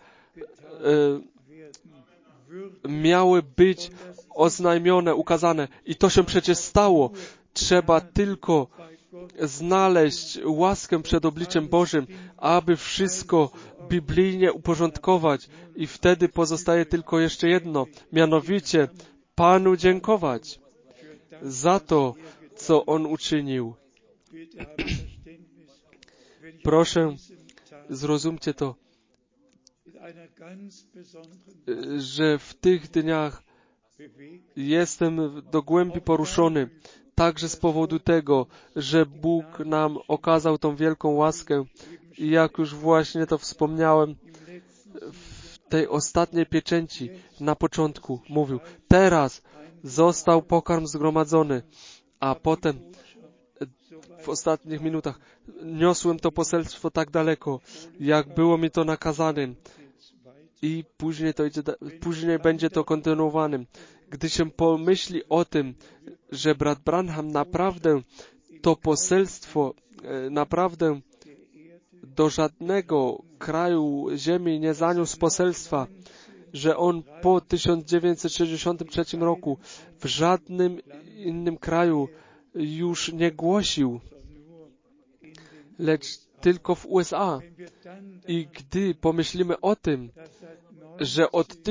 miały być oznajmione, ukazane. I to się przecież stało. Trzeba tylko znaleźć łaskę przed obliczem Bożym, aby wszystko biblijnie uporządkować. I wtedy pozostaje tylko jeszcze jedno, mianowicie Panu dziękować za to, co On uczynił. Proszę, zrozumcie to, że w tych dniach jestem do głębi poruszony, także z powodu tego, że Bóg nam okazał tą wielką łaskę i jak już właśnie to wspomniałem, w tej ostatniej pieczęci na początku mówił, teraz został pokarm zgromadzony, a potem w ostatnich minutach niosłem to poselstwo tak daleko, jak było mi to nakazane i później będzie to kontynuowanym. Gdy się pomyśli o tym, że brat Branham naprawdę to poselstwo naprawdę do żadnego kraju ziemi nie zaniósł poselstwa, że on po 1963 roku w żadnym innym kraju już nie głosił, lecz tylko w USA. I gdy pomyślimy o tym, że od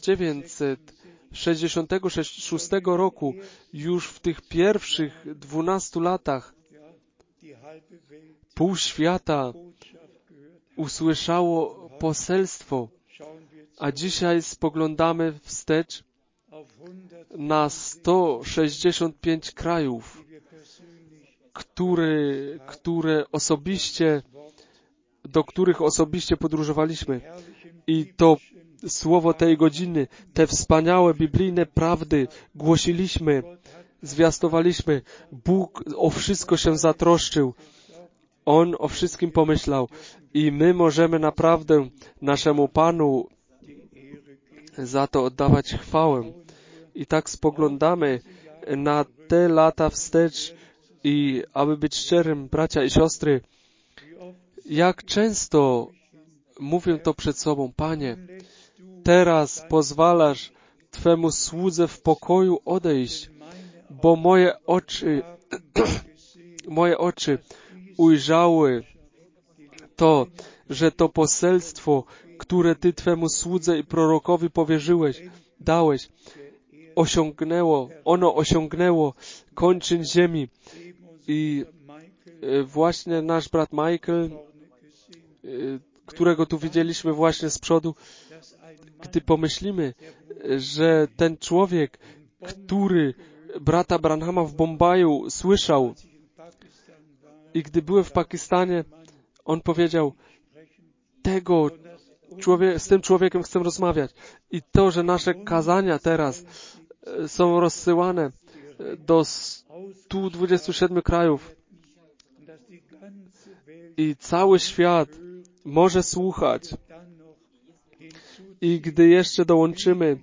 1966 roku już w tych pierwszych 12 latach pół świata usłyszało poselstwo, a dzisiaj spoglądamy wstecz na 165 krajów, do których osobiście podróżowaliśmy. I to słowo tej godziny, te wspaniałe biblijne prawdy głosiliśmy, zwiastowaliśmy. Bóg o wszystko się zatroszczył. On o wszystkim pomyślał. I my możemy naprawdę naszemu Panu za to oddawać chwałę. I tak spoglądamy na te lata wstecz i aby być szczerym, bracia i siostry, jak często mówię to przed sobą, Panie, teraz pozwalasz Twemu słudze w pokoju odejść, bo moje oczy ujrzały to, że to poselstwo, które Ty Twemu słudze i prorokowi dałeś, osiągnęło kończyn ziemi. I właśnie nasz brat Michael, którego tu widzieliśmy właśnie z przodu, gdy pomyślimy, że ten człowiek, który brata Branhama w Bombaju słyszał i gdy byłem w Pakistanie, on powiedział, z tym człowiekiem chcę rozmawiać. I to, że nasze kazania teraz są rozsyłane do 127 krajów i cały świat może słuchać. I gdy jeszcze dołączymy,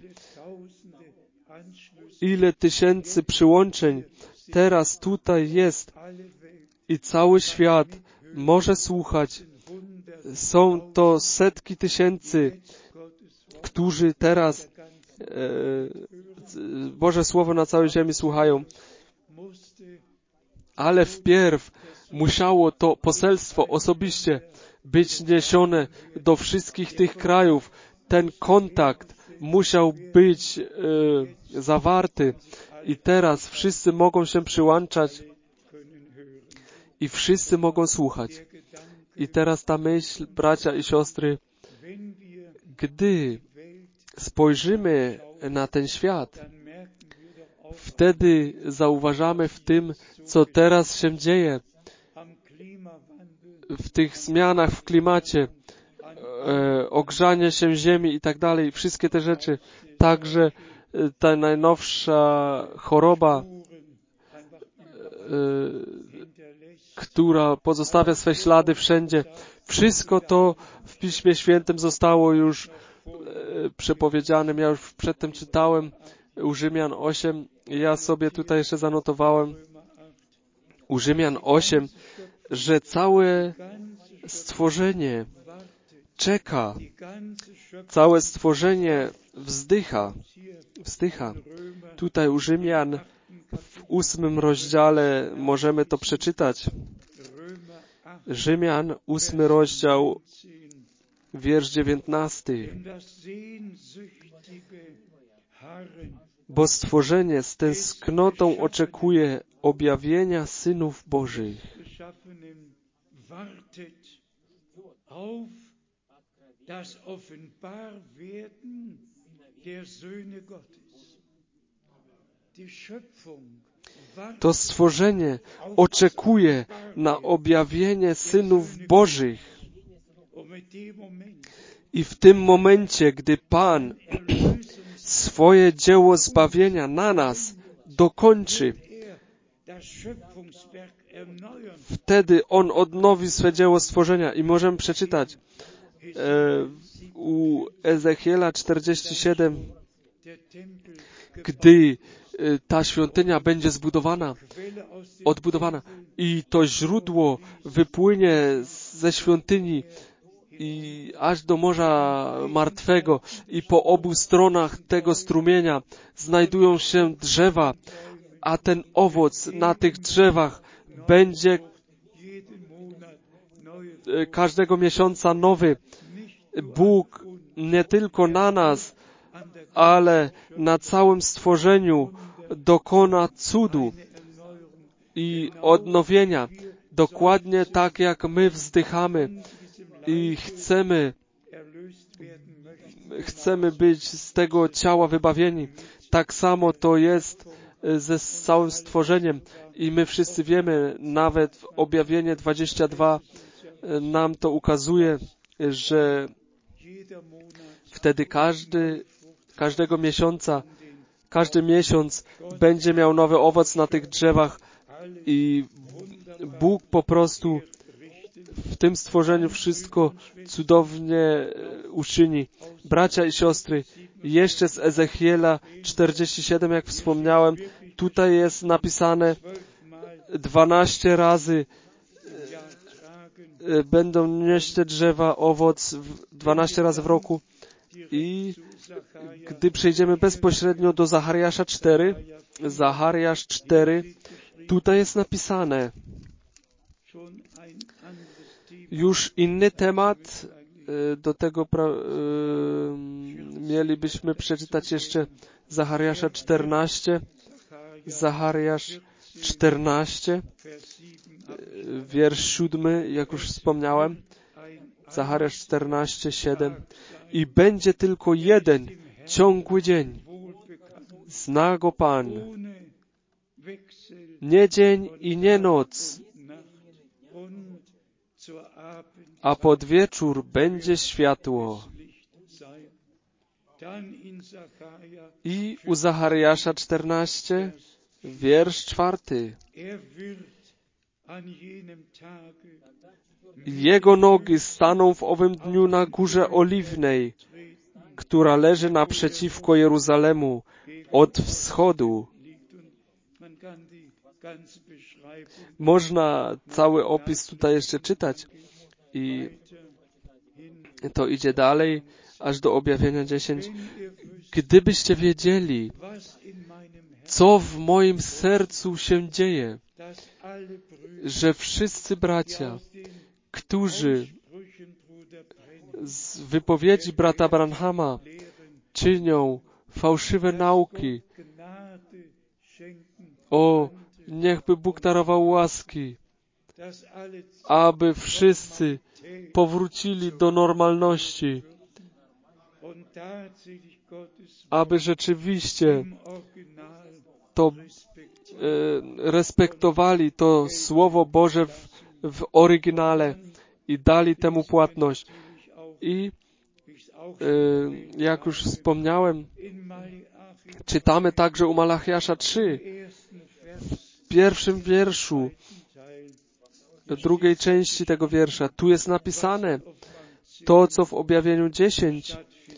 ile tysięcy przyłączeń teraz tutaj jest i cały świat może słuchać. Są to setki tysięcy, którzy teraz Boże Słowo na całej ziemi słuchają. Ale wpierw musiało to poselstwo osobiście być niesione do wszystkich tych krajów. Ten kontakt musiał być zawarty i teraz wszyscy mogą się przyłączać i wszyscy mogą słuchać. I teraz ta myśl, bracia i siostry, gdy spojrzymy na ten świat, wtedy zauważamy w tym, co teraz się dzieje, w tych zmianach w klimacie, ogrzanie się ziemi i tak dalej, wszystkie te rzeczy, także ta najnowsza choroba, która pozostawia swe ślady wszędzie. Wszystko to w Piśmie Świętym zostało już przepowiedziane. Ja już przedtem czytałem u Rzymian 8. Ja sobie tutaj jeszcze zanotowałem u Rzymian 8, że całe stworzenie czeka, całe stworzenie wzdycha. Tutaj u Rzymian w 8 rozdziale możemy to przeczytać. Rzymian, 8 rozdział, wiersz 19. Bo stworzenie z tęsknotą oczekuje objawienia synów Bożych. To stworzenie oczekuje na objawienie synów Bożych. I w tym momencie, gdy Pan swoje dzieło zbawienia na nas dokończy, wtedy On odnowi swe dzieło stworzenia. I możemy przeczytać u Ezechiela 47, gdy ta świątynia będzie odbudowana i to źródło wypłynie ze świątyni i aż do Morza Martwego i po obu stronach tego strumienia znajdują się drzewa, a ten owoc na tych drzewach będzie każdego miesiąca nowy. Bóg nie tylko na nas, ale na całym stworzeniu dokona cudu i odnowienia. Dokładnie tak jak my wzdychamy i chcemy być z tego ciała wybawieni. Tak samo to jest ze całym stworzeniem. I my wszyscy wiemy, nawet w Objawienie 22 nam to ukazuje, że wtedy każdego miesiąca, każdy miesiąc będzie miał nowy owoc na tych drzewach i Bóg po prostu w tym stworzeniu wszystko cudownie uczyni. Bracia i siostry, jeszcze z Ezechiela 47, jak wspomniałem, tutaj jest napisane 12 razy będą nieść te drzewa owoc 12 razy w roku. I gdy przejdziemy bezpośrednio do Zachariasza 4, Zachariasz 4, tutaj jest napisane już inny temat, do tego mielibyśmy przeczytać jeszcze Zachariasza 14, Zachariasz 14, wiersz 7, jak już wspomniałem, Zachariasz 14, 7. I będzie tylko jeden ciągły dzień. Zna go Pan. Nie dzień i nie noc. A pod wieczór będzie światło. I u Zachariasza 14, wiersz 4. Jego nogi staną w owym dniu na Górze Oliwnej, która leży naprzeciwko Jeruzalemu od wschodu. Można cały opis tutaj jeszcze czytać i to idzie dalej, aż do Objawienia 10. Gdybyście wiedzieli, co w moim sercu się dzieje, że wszyscy bracia, którzy z wypowiedzi brata Branhama czynią fałszywe nauki, niechby Bóg darował łaski, aby wszyscy powrócili do normalności, aby rzeczywiście to respektowali to Słowo Boże w oryginale i dali temu płatność. I jak już wspomniałem, czytamy także u Malachiasza 3, w pierwszym wierszu, drugiej części tego wiersza. Tu jest napisane to, co w objawieniu 10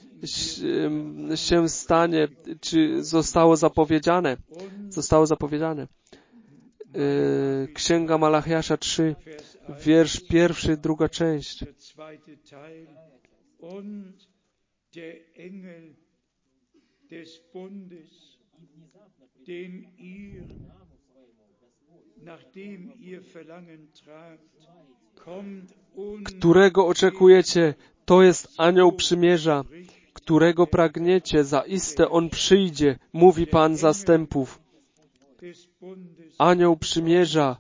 się stanie, czy zostało zapowiedziane. Księga Malachiasza 3, wiersz 1, druga część. Którego oczekujecie, to jest anioł przymierza, którego pragniecie, zaiste on przyjdzie, mówi Pan zastępów. Anioł przymierza,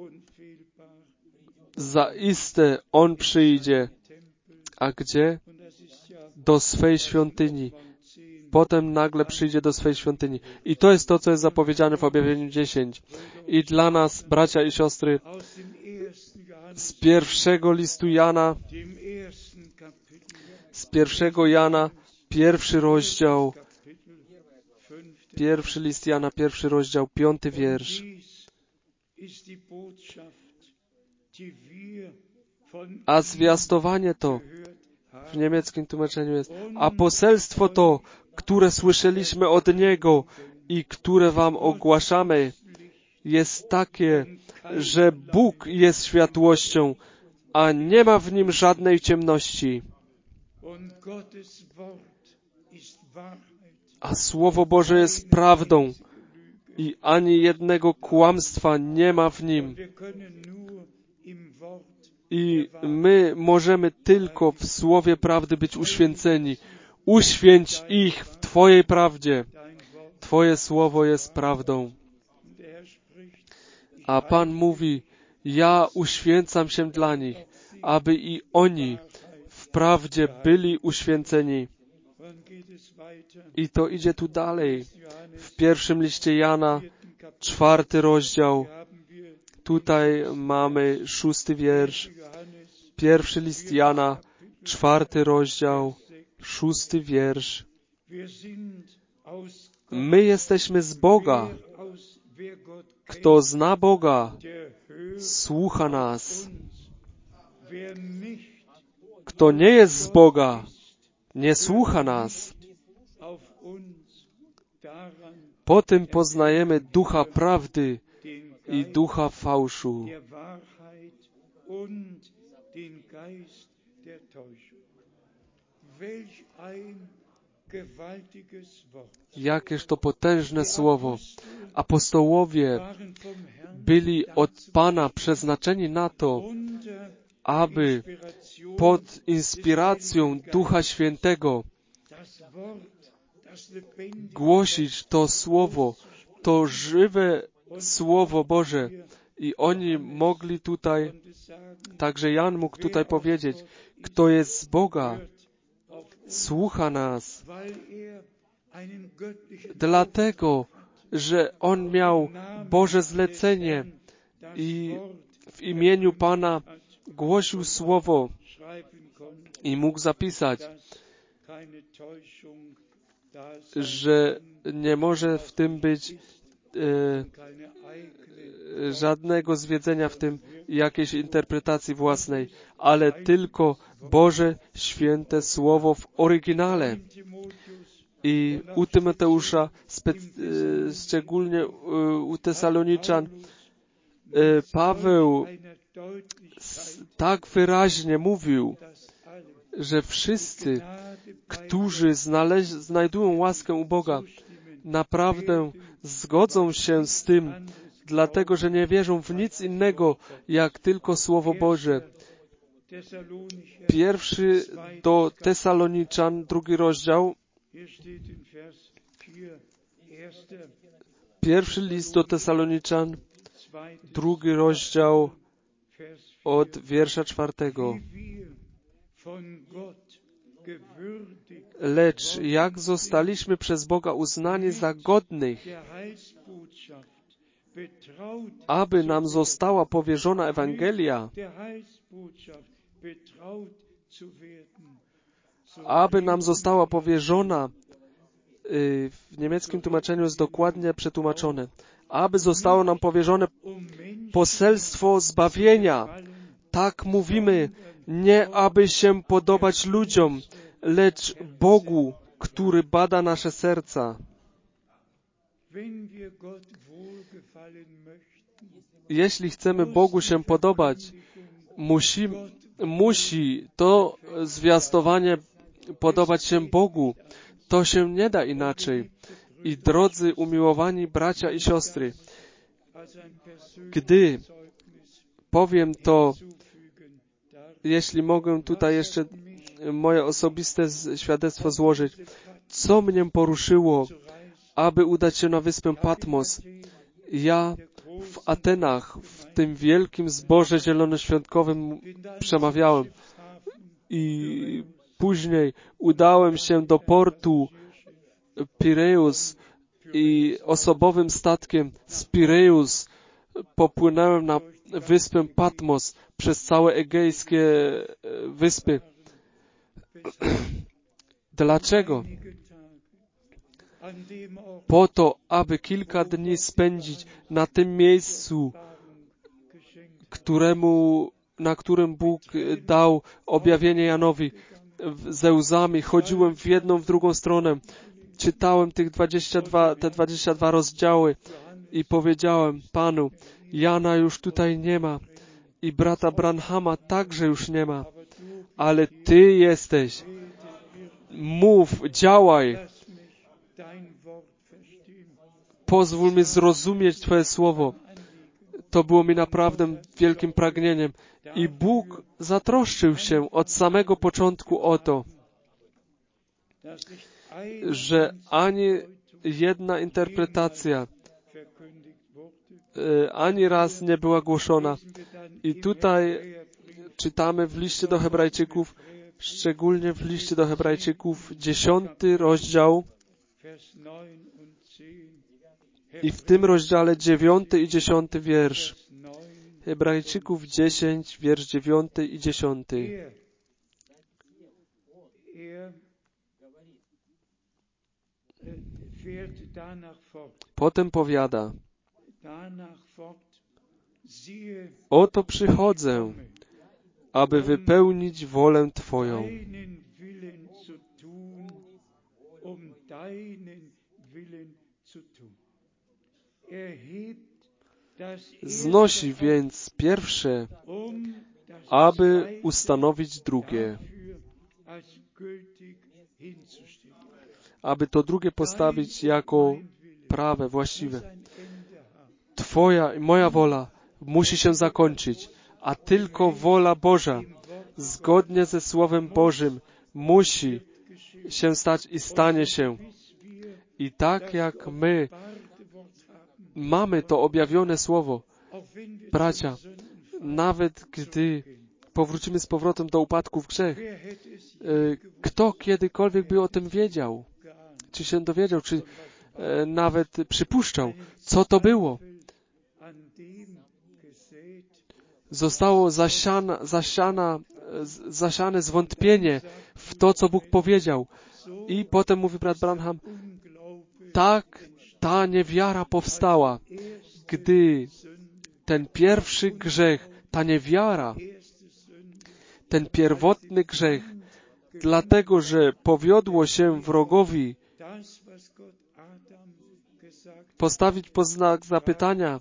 zaiste on przyjdzie. A gdzie? Do swej świątyni. Potem nagle przyjdzie do swej świątyni. I to jest to, co jest zapowiedziane w objawieniu 10. I dla nas, bracia i siostry, z pierwszego listu Jana, pierwszy rozdział, pierwszy list Jana, pierwszy rozdział, 5 wiersz. A zwiastowanie to, w niemieckim tłumaczeniu jest, a poselstwo to, które słyszeliśmy od Niego i które wam ogłaszamy, jest takie, że Bóg jest światłością, a nie ma w Nim żadnej ciemności. A Słowo Boże jest prawdą i ani jednego kłamstwa nie ma w Nim. I my możemy tylko w Słowie prawdy być uświęceni. Uświęć ich w Twojej prawdzie. Twoje Słowo jest prawdą. A Pan mówi, ja uświęcam się dla nich, aby i oni w prawdzie byli uświęceni. I to idzie tu dalej. W pierwszym liście Jana, 4 rozdział. Tutaj mamy 6 wiersz. Pierwszy list Jana, 4 rozdział, 6 wiersz. My jesteśmy z Boga. Kto zna Boga, słucha nas. Kto nie jest z Boga, nie słucha nas. Po tym poznajemy ducha prawdy i ducha fałszu. Jakież to potężne słowo. Apostołowie byli od Pana przeznaczeni na to, aby pod inspiracją Ducha Świętego głosić to słowo, to żywe Słowo Boże. I oni mogli tutaj, także Jan mógł tutaj powiedzieć, kto jest z Boga, słucha nas. Dlatego, że on miał Boże zlecenie i w imieniu Pana głosił słowo i mógł zapisać, że nie może w tym być żadnego zwiedzenia w tym, jakiejś interpretacji własnej, ale tylko Boże święte Słowo w oryginale. I u Tymoteusza, szczególnie u Tesaloniczan, Paweł tak wyraźnie mówił, że wszyscy, którzy znajdują łaskę u Boga, naprawdę zgodzą się z tym, dlatego, że nie wierzą w nic innego, jak tylko Słowo Boże. Pierwszy do Tesaloniczan, 2 rozdział. Pierwszy list do Tesaloniczan, 2 rozdział od wiersza 4. Lecz jak zostaliśmy przez Boga uznani za godnych, aby nam została powierzona Ewangelia, aby nam została powierzona, w niemieckim tłumaczeniu jest dokładnie przetłumaczone, aby zostało nam powierzone poselstwo zbawienia. Tak mówimy, nie aby się podobać ludziom, lecz Bogu, który bada nasze serca. Jeśli chcemy Bogu się podobać, musi to zwiastowanie podobać się Bogu. To się nie da inaczej. I drodzy umiłowani bracia i siostry, gdy powiem to, jeśli mogę tutaj jeszcze moje osobiste świadectwo złożyć, co mnie poruszyło, aby udać się na wyspę Patmos. Ja w Atenach, w tym wielkim zborze zielonoświątkowym przemawiałem i później udałem się do portu Pireus i osobowym statkiem z Pireus popłynąłem na wyspę Patmos przez całe egejskie wyspy. Dlaczego? Po to, aby kilka dni spędzić na tym miejscu, na którym Bóg dał objawienie Janowi. Ze łzami chodziłem w jedną, w drugą stronę. Czytałem te 22 rozdziały i powiedziałem Panu, Jana już tutaj nie ma i brata Branhama także już nie ma, ale Ty jesteś. Mów, działaj. Pozwól mi zrozumieć Twoje słowo. To było mi naprawdę wielkim pragnieniem. I Bóg zatroszczył się od samego początku o to, że ani jedna interpretacja ani raz nie była głoszona. I tutaj czytamy w liście do Hebrajczyków, szczególnie w liście do Hebrajczyków, 10 rozdział i w tym rozdziale 9 i 10 wiersz. Hebrajczyków 10, wiersz 9 i 10. Potem powiada, oto przychodzę, aby wypełnić wolę Twoją. Znosi więc pierwsze, aby ustanowić drugie. Aby to drugie postawić jako prawe, właściwe. Twoja i moja wola musi się zakończyć, a tylko wola Boża, zgodnie ze Słowem Bożym, musi się stać i stanie się. I tak jak my mamy to objawione Słowo, bracia, nawet gdy powrócimy z powrotem do upadku w grzech, kto kiedykolwiek by o tym wiedział? Czy się dowiedział, czy nawet przypuszczał, co to było? Zostało zasiane zwątpienie w to, co Bóg powiedział. I potem mówi brat Branham, tak ta niewiara powstała, gdy ten pierwszy grzech, ta niewiara, ten pierwotny grzech, dlatego, że powiodło się wrogowi postawić pod znak zapytania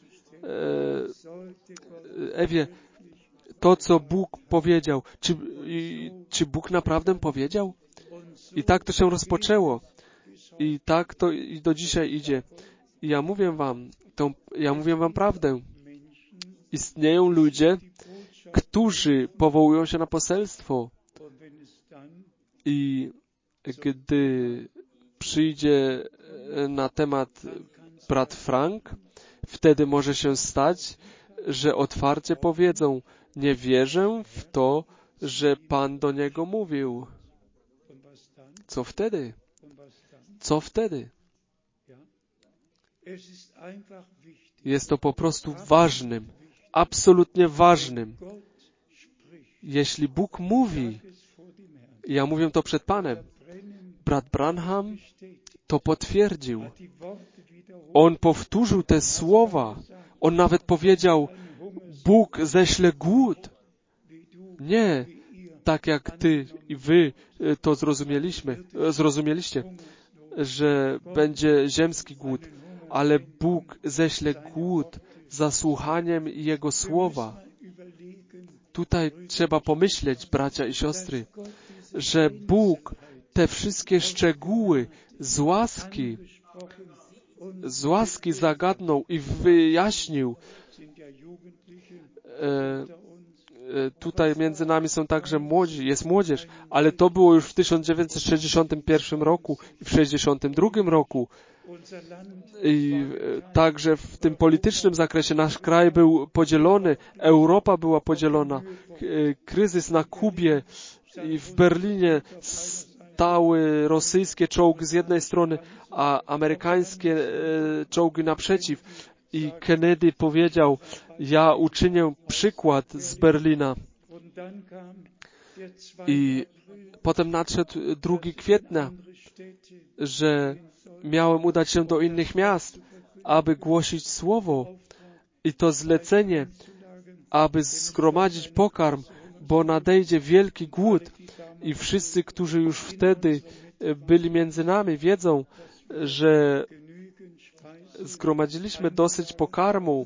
Ewie to, co Bóg powiedział. Czy Bóg naprawdę powiedział? I tak to się rozpoczęło. I tak to i do dzisiaj idzie. I ja mówię wam prawdę. Istnieją ludzie, którzy powołują się na poselstwo. I gdy przyjdzie na temat brat Frank, wtedy może się stać, że otwarcie powiedzą, nie wierzę w to, że Pan do niego mówił. Co wtedy? Co wtedy? Jest to po prostu ważnym, absolutnie ważnym. Jeśli Bóg mówi, ja mówię to przed Panem, brat Branham to potwierdził. On powtórzył te słowa. On nawet powiedział, Bóg ześle głód. Nie tak jak ty i wy to zrozumieliście, że będzie ziemski głód, ale Bóg ześle głód za słuchaniem Jego słowa. Tutaj trzeba pomyśleć, bracia i siostry, że Bóg te wszystkie szczegóły z łaski zagadnął i wyjaśnił. Tutaj między nami są także jest młodzież, ale to było już w 1961 roku i w 1962 roku. I także w tym politycznym zakresie nasz kraj był podzielony, Europa była podzielona, kryzys na Kubie i w Berlinie stały rosyjskie czołgi z jednej strony, a amerykańskie czołgi naprzeciw. I Kennedy powiedział, ja uczynię przykład z Berlina. I potem nadszedł 2 kwietnia, że miałem udać się do innych miast, aby głosić słowo. I to zlecenie, aby zgromadzić pokarm, bo nadejdzie wielki głód. I wszyscy, którzy już wtedy byli między nami, wiedzą, że zgromadziliśmy dosyć pokarmu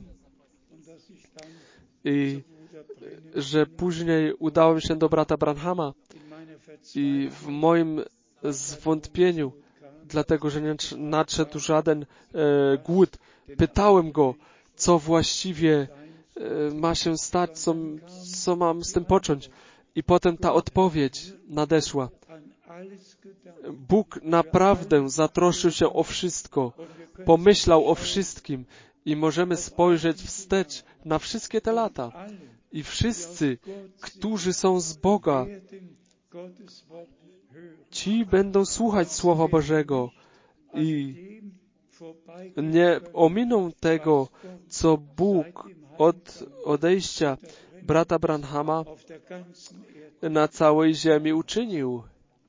i że później udałem się do brata Branhama i w moim zwątpieniu, dlatego że nie nadszedł żaden głód, pytałem go, co właściwie ma się stać, co mam z tym począć. I potem ta odpowiedź nadeszła. Bóg naprawdę zatroszczył się o wszystko, pomyślał o wszystkim i możemy spojrzeć wstecz na wszystkie te lata. I wszyscy, którzy są z Boga, ci będą słuchać Słowa Bożego i nie ominą tego, co Bóg od odejścia brata Branhama na całej ziemi uczynił.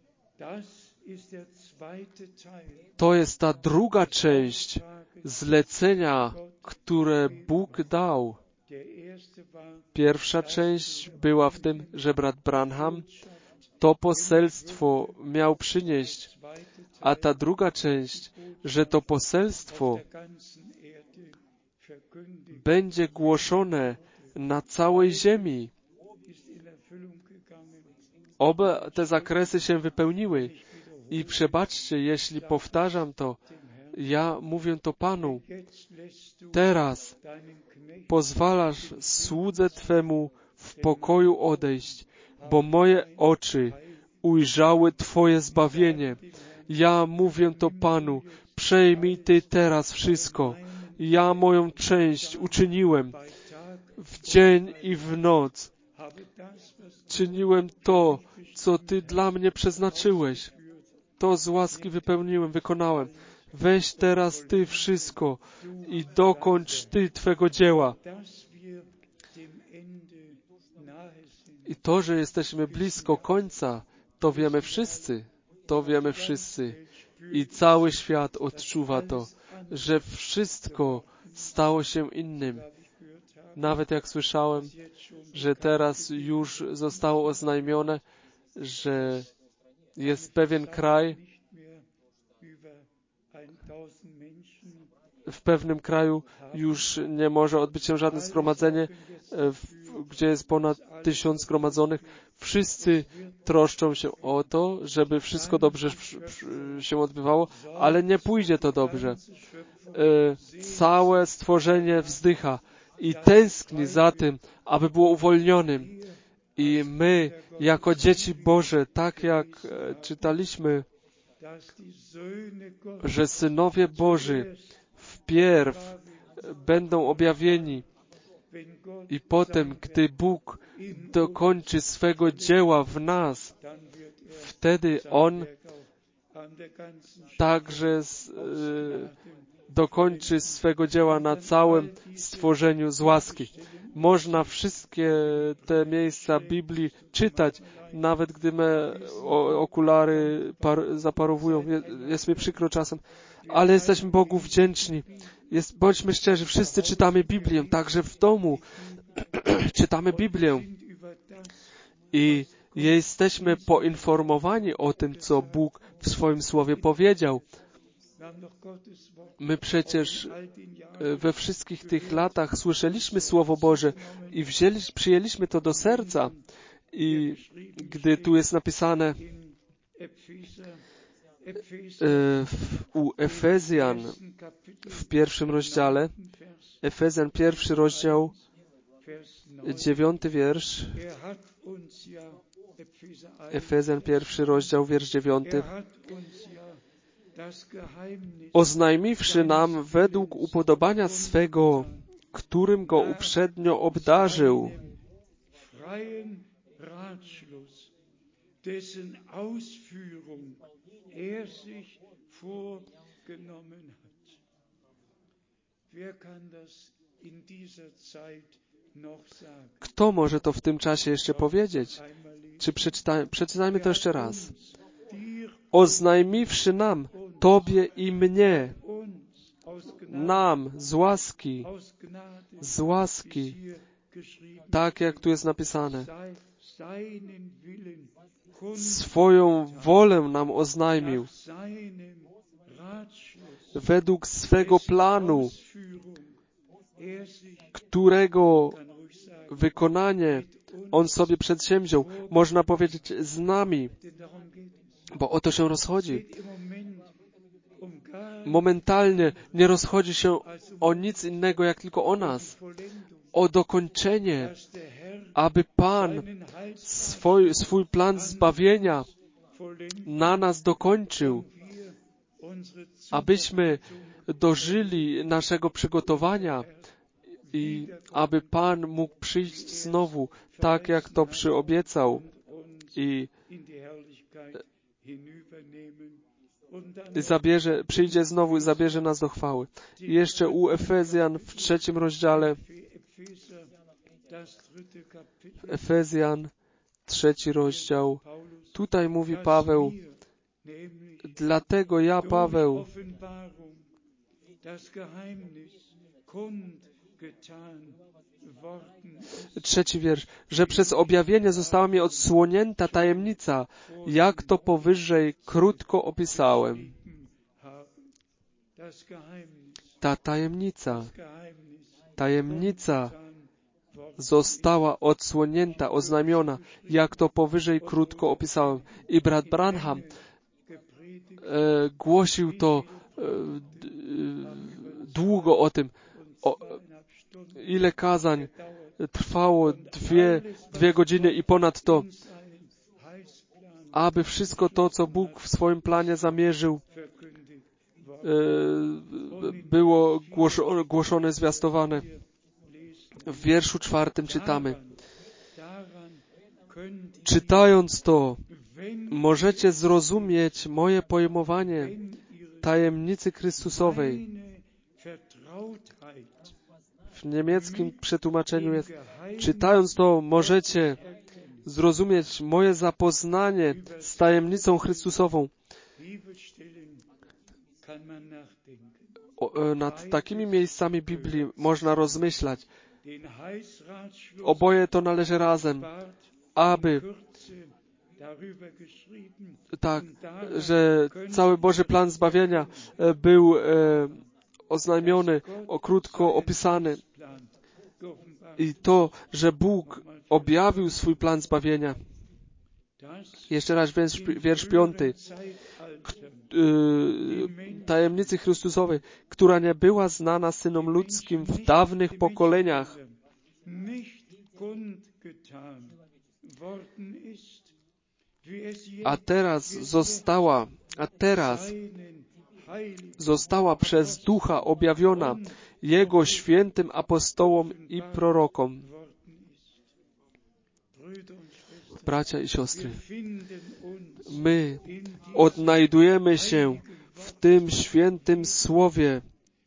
To jest ta druga część zlecenia, które Bóg dał. Pierwsza część była w tym, że brat Branham to poselstwo miał przynieść, a ta druga część, że to poselstwo będzie głoszone na całej ziemi. Oba te zakresy się wypełniły. I przebaczcie, jeśli powtarzam to, ja mówię to Panu. Teraz pozwalasz słudze Twemu w pokoju odejść, bo moje oczy ujrzały Twoje zbawienie. Ja mówię to Panu, przejmij Ty teraz wszystko. Ja moją część uczyniłem w dzień i w noc. Czyniłem to, co Ty dla mnie przeznaczyłeś. To z łaski wypełniłem, wykonałem. Weź teraz Ty wszystko i dokończ Ty Twego dzieła. I to, że jesteśmy blisko końca, to wiemy wszyscy. To wiemy wszyscy. I cały świat odczuwa to, że wszystko stało się innym. Nawet jak słyszałem, że teraz już zostało oznajmione, że jest pewien kraj, w pewnym kraju już nie może odbyć się żadne zgromadzenie, gdzie jest ponad 1000 zgromadzonych. Wszyscy troszczą się o to, żeby wszystko dobrze się odbywało, ale nie pójdzie to dobrze. Całe stworzenie wzdycha i tęskni za tym, aby było uwolnionym. I my, jako dzieci Boże, tak jak czytaliśmy, że synowie Boży wpierw będą objawieni I potem, gdy Bóg dokończy swego dzieła w nas, wtedy On także dokończy swego dzieła na całym stworzeniu z łaski. Można wszystkie te miejsca Biblii czytać, nawet gdy me okulary zaparowują. Jest mi przykro czasem, ale jesteśmy Bogu wdzięczni. Bądźmy szczerzy, wszyscy czytamy Biblię, także w domu czytamy Biblię i jesteśmy poinformowani o tym, co Bóg w swoim Słowie powiedział. My przecież we wszystkich tych latach słyszeliśmy Słowo Boże i przyjęliśmy to do serca. I gdy tu jest napisane u Efezjan w 1 rozdziale, Efezjan 1 rozdział, 9 wiersz, Efezjan 1 rozdział, wiersz 9. Oznajmiwszy nam według upodobania swego, którym go uprzednio obdarzył, kto może to w tym czasie jeszcze powiedzieć? Czy przeczytajmy to jeszcze raz. Oznajmiwszy nam, Tobie i mnie, nam, z łaski, tak jak tu jest napisane, swoją wolę nam oznajmił, według swego planu, którego wykonanie On sobie przedsięwziął, można powiedzieć z nami, bo o to się rozchodzi. Momentalnie nie rozchodzi się o nic innego, jak tylko o nas, o dokończenie, aby Pan swój plan zbawienia na nas dokończył, abyśmy dożyli naszego przygotowania i aby Pan mógł przyjść znowu, tak jak to przyobiecał i przyjdzie znowu i zabierze nas do chwały. I jeszcze u Efezjan w 3 rozdziale, Efezjan 3 rozdział, tutaj mówi Paweł, dlatego ja, Paweł, trzeci wiersz, że przez objawienie została mi odsłonięta tajemnica, jak to powyżej krótko opisałem. Ta tajemnica została odsłonięta, oznajmiona, jak to powyżej krótko opisałem. I brat Branham głosił to długo o tym. Ile kazań trwało 2 godziny i ponad to, aby wszystko to, co Bóg w swoim planie zamierzył, było głoszone, zwiastowane. W wierszu 4 czytamy: czytając to, możecie zrozumieć moje pojmowanie tajemnicy Chrystusowej. W niemieckim przetłumaczeniu jest: czytając to, możecie zrozumieć moje zapoznanie z tajemnicą Chrystusową. Nad takimi miejscami Biblii można rozmyślać. Oboje to należy razem, aby tak, że cały Boży plan zbawienia był oznajmiony, krótko opisany. I to, że Bóg objawił swój plan zbawienia. Jeszcze raz wiersz 5. Tajemnicy Chrystusowej, która nie była znana synom ludzkim w dawnych pokoleniach, a teraz została przez Ducha objawiona Jego świętym apostołom i prorokom. Bracia i siostry, my odnajdujemy się w tym świętym Słowie.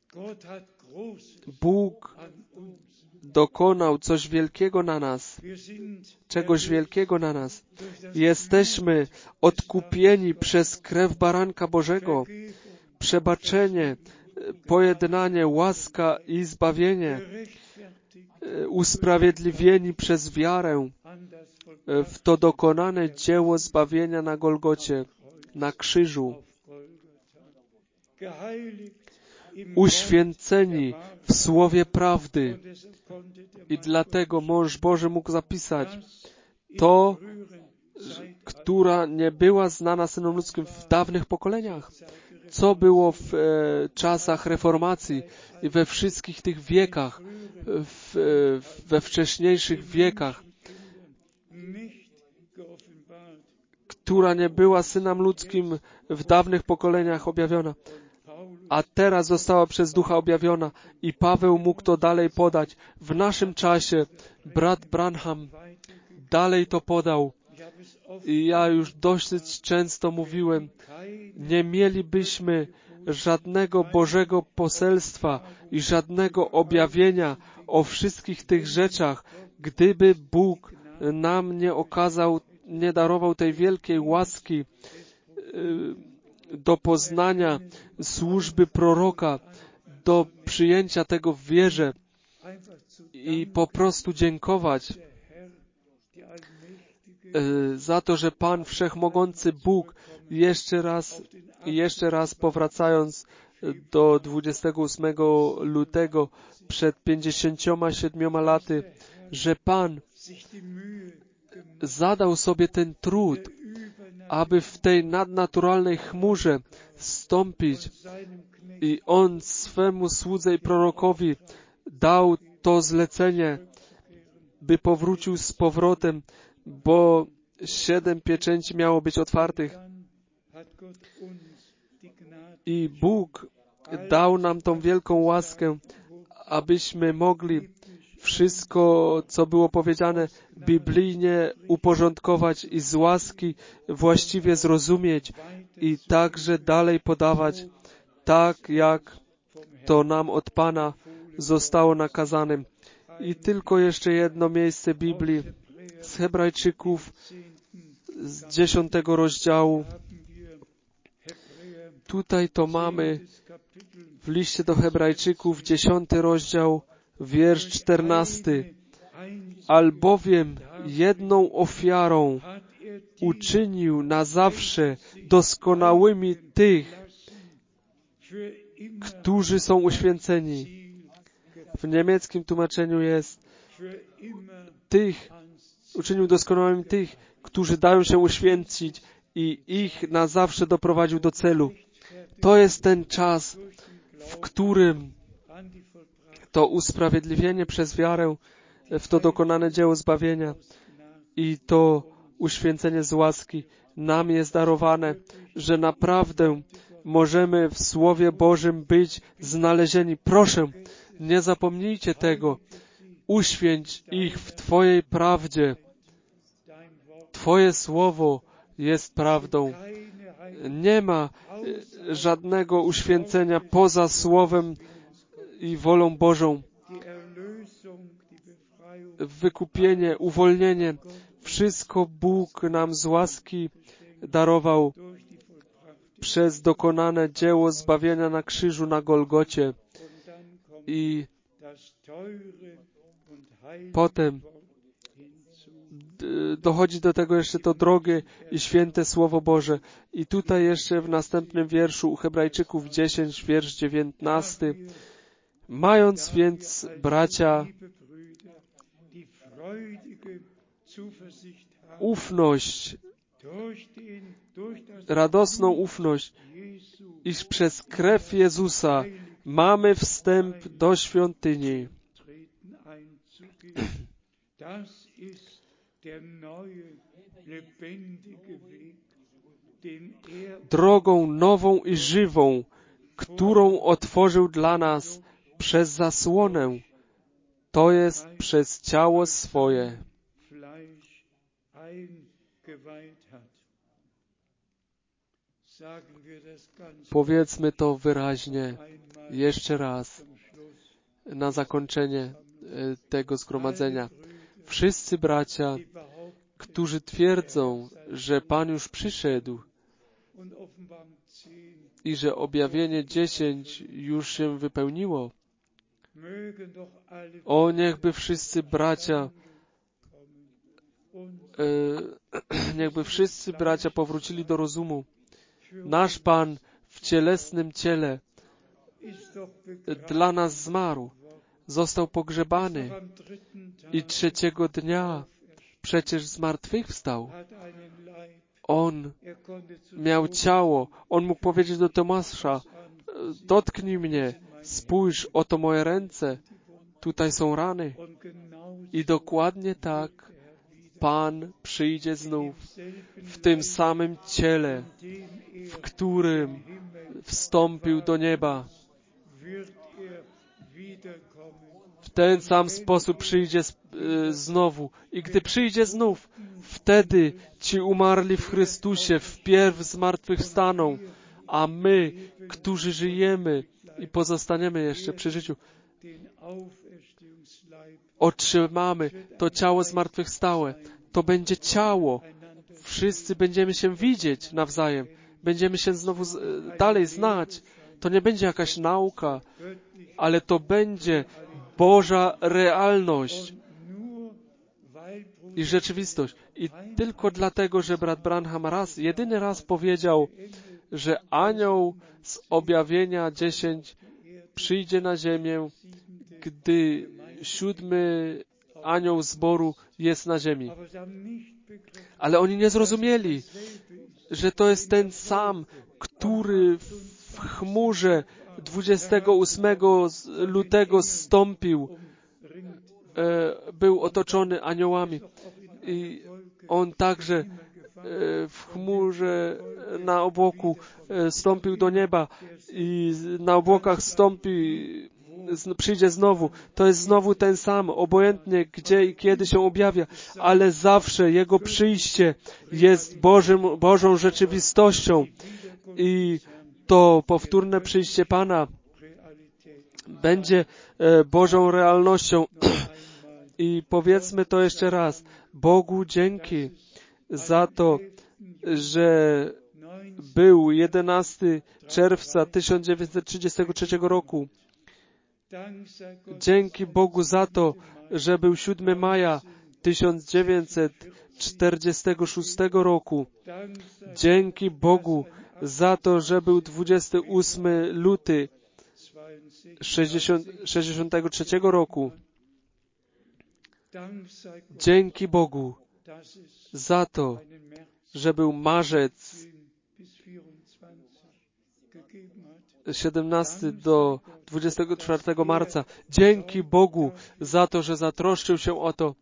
Bóg dokonał coś wielkiego na nas, czegoś wielkiego na nas. Jesteśmy odkupieni przez krew Baranka Bożego, przebaczenie, pojednanie, łaska i zbawienie, usprawiedliwieni przez wiarę w to dokonane dzieło zbawienia na Golgocie, na krzyżu, uświęceni w Słowie prawdy. I dlatego mąż Boży mógł zapisać to, która nie była znana synom ludzkim w dawnych pokoleniach, co było w czasach reformacji i we wszystkich tych wiekach, we wcześniejszych wiekach, która nie była synom ludzkim w dawnych pokoleniach objawiona, a teraz została przez Ducha objawiona i Paweł mógł to dalej podać. W naszym czasie brat Branham dalej to podał. I ja już dosyć często mówiłem, nie mielibyśmy żadnego Bożego poselstwa i żadnego objawienia o wszystkich tych rzeczach, gdyby Bóg nam nie darował tej wielkiej łaski do poznania służby proroka, do przyjęcia tego w wierze i po prostu dziękować za to, że Pan Wszechmogący Bóg jeszcze raz powracając do 28 lutego przed 57 laty, że Pan zadał sobie ten trud, aby w tej nadnaturalnej chmurze zstąpić i On swemu słudze i prorokowi dał to zlecenie, by powrócił z powrotem, bo 7 pieczęci miało być otwartych. I Bóg dał nam tą wielką łaskę, abyśmy mogli wszystko, co było powiedziane, biblijnie uporządkować i z łaski właściwie zrozumieć i także dalej podawać, tak jak to nam od Pana zostało nakazane. I tylko jeszcze jedno miejsce Biblii z Hebrajczyków, z 10 rozdziału. Tutaj to mamy w liście do Hebrajczyków, 10 rozdział, wiersz 14. Albowiem jedną ofiarą uczynił na zawsze doskonałymi tych, którzy są uświęceni. W niemieckim tłumaczeniu jest uczynił doskonałymi tych, którzy dają się uświęcić i ich na zawsze doprowadził do celu. To jest ten czas, w którym to usprawiedliwienie przez wiarę w to dokonane dzieło zbawienia i to uświęcenie z łaski nam jest darowane, że naprawdę możemy w Słowie Bożym być znalezieni. Proszę, nie zapomnijcie tego. Uświęć ich w Twojej prawdzie. Twoje Słowo jest prawdą. Nie ma żadnego uświęcenia poza Słowem i wolą Bożą. Wykupienie, uwolnienie, wszystko Bóg nam z łaski darował przez dokonane dzieło zbawienia na krzyżu na Golgocie. I potem dochodzi do tego jeszcze to drogie i święte Słowo Boże. I tutaj jeszcze w następnym wierszu u Hebrajczyków 10, wiersz 19. Mając więc, bracia, ufność, radosną ufność, iż przez krew Jezusa mamy wstęp do świątyni. Drogą nową i żywą, którą otworzył dla nas przez zasłonę, to jest przez ciało swoje. Powiedzmy to wyraźnie jeszcze raz na zakończenie tego zgromadzenia. Wszyscy bracia, którzy twierdzą, że Pan już przyszedł i że objawienie 10 już się wypełniło, niechby wszyscy bracia powrócili do rozumu. Nasz Pan w cielesnym ciele dla nas zmarł, został pogrzebany i trzeciego dnia przecież zmartwychwstał. On miał ciało. On mógł powiedzieć do Tomasza, dotknij mnie, spójrz, oto moje ręce, tutaj są rany. I dokładnie tak Pan przyjdzie znów w tym samym ciele, w którym wstąpił do nieba. W ten sam sposób przyjdzie znowu. I gdy przyjdzie znów, wtedy ci umarli w Chrystusie wpierw zmartwychwstaną, a my, którzy żyjemy i pozostaniemy jeszcze przy życiu, otrzymamy to ciało zmartwychwstałe. To będzie ciało. Wszyscy będziemy się widzieć nawzajem. Będziemy się znowu dalej znać. To nie będzie jakaś nauka, ale to będzie Boża realność i rzeczywistość. I tylko dlatego, że brat Branham jedyny raz powiedział, że anioł z objawienia 10 przyjdzie na ziemię, gdy 7 anioł zboru jest na ziemi. Ale oni nie zrozumieli, że to jest ten sam, który w chmurze 28 lutego zstąpił, był otoczony aniołami. I on także w chmurze na obłoku zstąpił do nieba i na obłokach przyjdzie znowu. To jest znowu ten sam, obojętnie gdzie i kiedy się objawia, ale zawsze Jego przyjście jest Bożą rzeczywistością i to powtórne przyjście Pana będzie Bożą realnością. I powiedzmy to jeszcze raz. Bogu dzięki za to, że był 11 czerwca 1933 roku. Dzięki Bogu za to, że był 7 maja 1946 roku. Dzięki Bogu za to, że był 28 luty 1963 roku. Dzięki Bogu za to, że był marzec 17 do 24 marca. Dzięki Bogu za to, że zatroszczył się o to.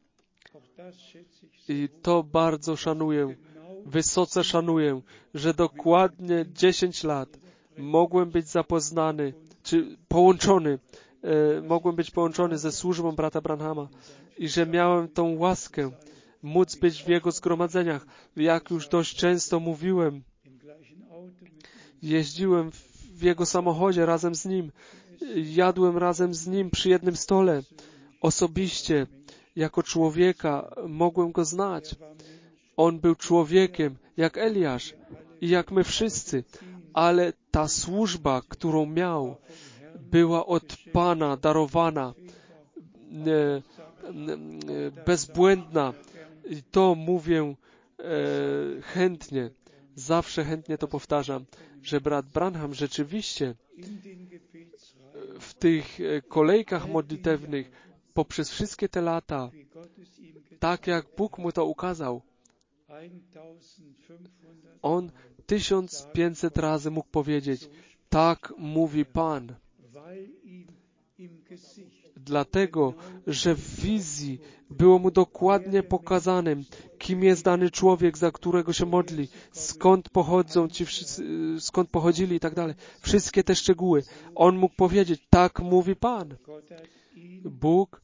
I to bardzo szanuję, wysoce szanuję, że dokładnie 10 lat mogłem być zapoznany, czy mogłem być połączony ze służbą brata Branhama i że miałem tą łaskę móc być w jego zgromadzeniach. Jak już dość często mówiłem, jeździłem w jego samochodzie razem z nim, jadłem razem z nim przy jednym stole. Osobiście, jako człowieka, mogłem go znać. On był człowiekiem, jak Eliasz i jak my wszyscy, ale ta służba, którą miał, była od Pana darowana, bezbłędna. I to mówię chętnie, zawsze chętnie to powtarzam, że brat Branham rzeczywiście w tych kolejkach modlitewnych poprzez wszystkie te lata, tak jak Bóg mu to ukazał, on 1500 razy mógł powiedzieć, tak mówi Pan, Dlatego, że w wizji było mu dokładnie pokazane, kim jest dany człowiek, za którego się modli, skąd pochodzą ci wszyscy, skąd pochodzili i tak dalej. Wszystkie te szczegóły. On mógł powiedzieć, tak mówi Pan. Bóg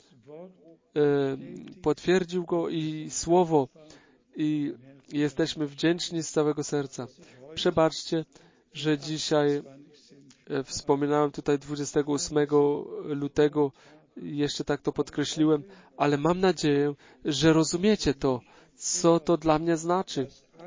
potwierdził go i słowo i jesteśmy wdzięczni z całego serca. Przebaczcie, że dzisiaj wspominałem tutaj 28 lutego, jeszcze tak to podkreśliłem, ale mam nadzieję, że rozumiecie to, co to dla mnie znaczy,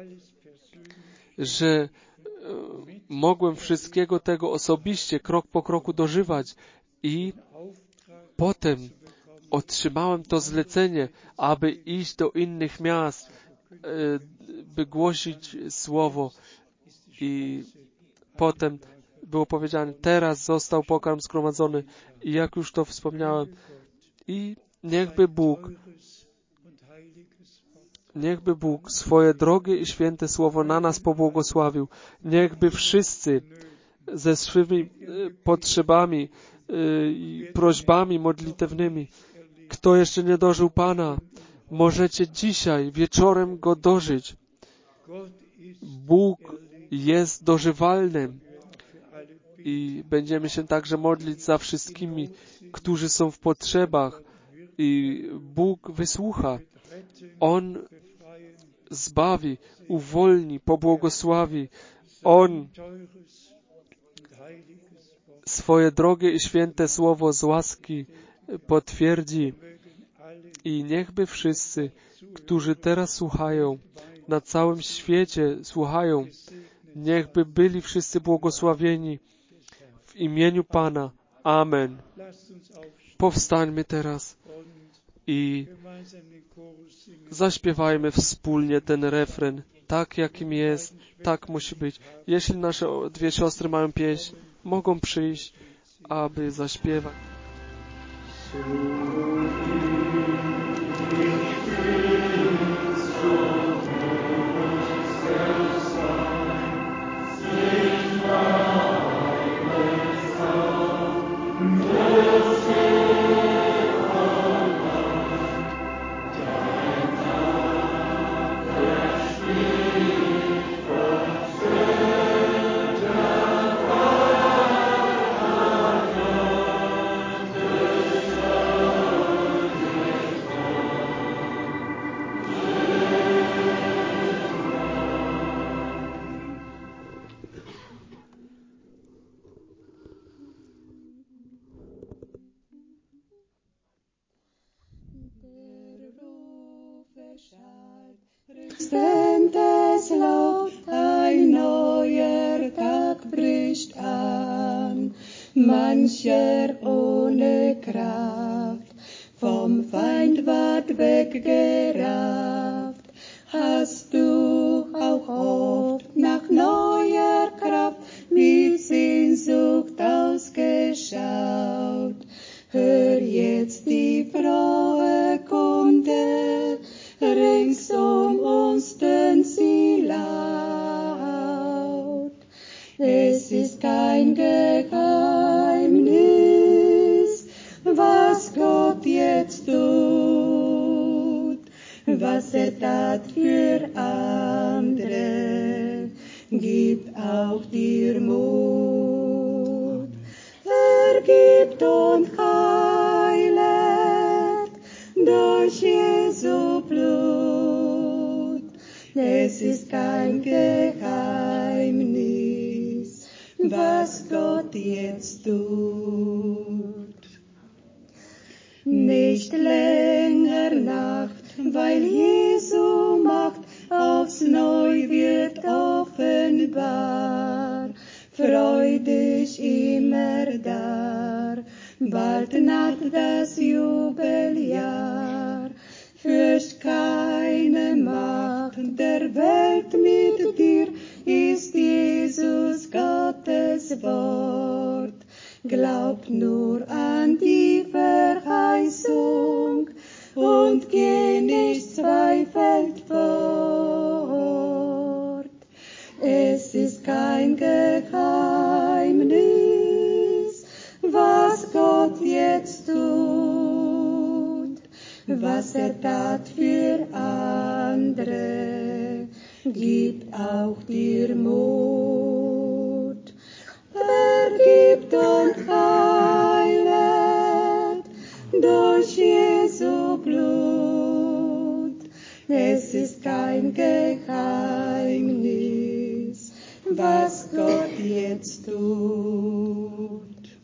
że mogłem wszystkiego tego osobiście, krok po kroku dożywać i potem otrzymałem to zlecenie, aby iść do innych miast, by głosić słowo i potem było powiedziane, teraz został pokarm zgromadzony i jak już to wspomniałem i niechby Bóg swoje drogie i święte słowo na nas pobłogosławił. Niechby wszyscy ze swymi potrzebami i prośbami modlitewnymi, kto jeszcze nie dożył Pana, możecie dzisiaj, wieczorem Go dożyć. Bóg jest dożywalnym i będziemy się także modlić za wszystkimi, którzy są w potrzebach i Bóg wysłucha. On zbawi, uwolni, pobłogosławi. On swoje drogie i święte słowo z łaski potwierdzi. I niechby wszyscy, którzy teraz słuchają, na całym świecie słuchają, niechby byli wszyscy błogosławieni w imieniu Pana. Amen. Powstańmy teraz i zaśpiewajmy wspólnie ten refren, tak jakim jest, tak musi być. Jeśli nasze dwie siostry mają pieśń, mogą przyjść, aby zaśpiewać. Ständes Laut, ein neuer Tag bricht an, mancher ohne Kraft, vom Feind ward weggerafft. Hast du auch oft nach neuer Kraft mit Sehnsucht ausgeschaut? Hör jetzt die frohe Kunde, rings um uns tönt sie laut. Es ist kein Geheimnis, was Gott jetzt tut, was tat für andere, gibt auch dir Mut. Vergibt und heilet durch Jesu Blut. Es ist kein Geheimnis, was Gott jetzt tut. Nicht länger Nacht, weil Jesu Macht aufs Neu wird offenbar. Freu dich immer dar, bald naht das Jubeljahr. Fürcht keine Macht der Welt mit dir, ist Jesus Gottes Wort. Glaub nur an die Verheißung und geh nicht zweifelnd fort. Es ist kein Geheimnis, was Gott was tat für andere, gibt auch dir Mut. Vergibt und heilet durch Jesu Blut. Es ist kein Geheimnis, was Gott jetzt tut.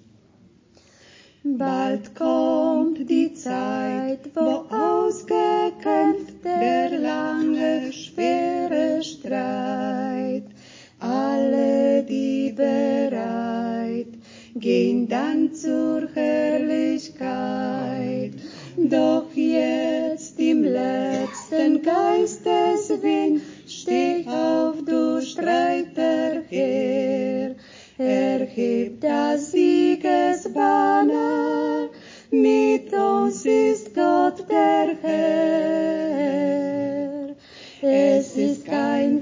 Bald kommt die Zeit, wo ausgekämpft der lange, schwere Streit. Alle, die bereit, gehen dann zur Herrlichkeit. Doch jetzt im letzten Geisteswind, steh auf, du Streiter Heer. Erhebt das Siegesbanner, mit uns ist Gott der Herr. Es ist kein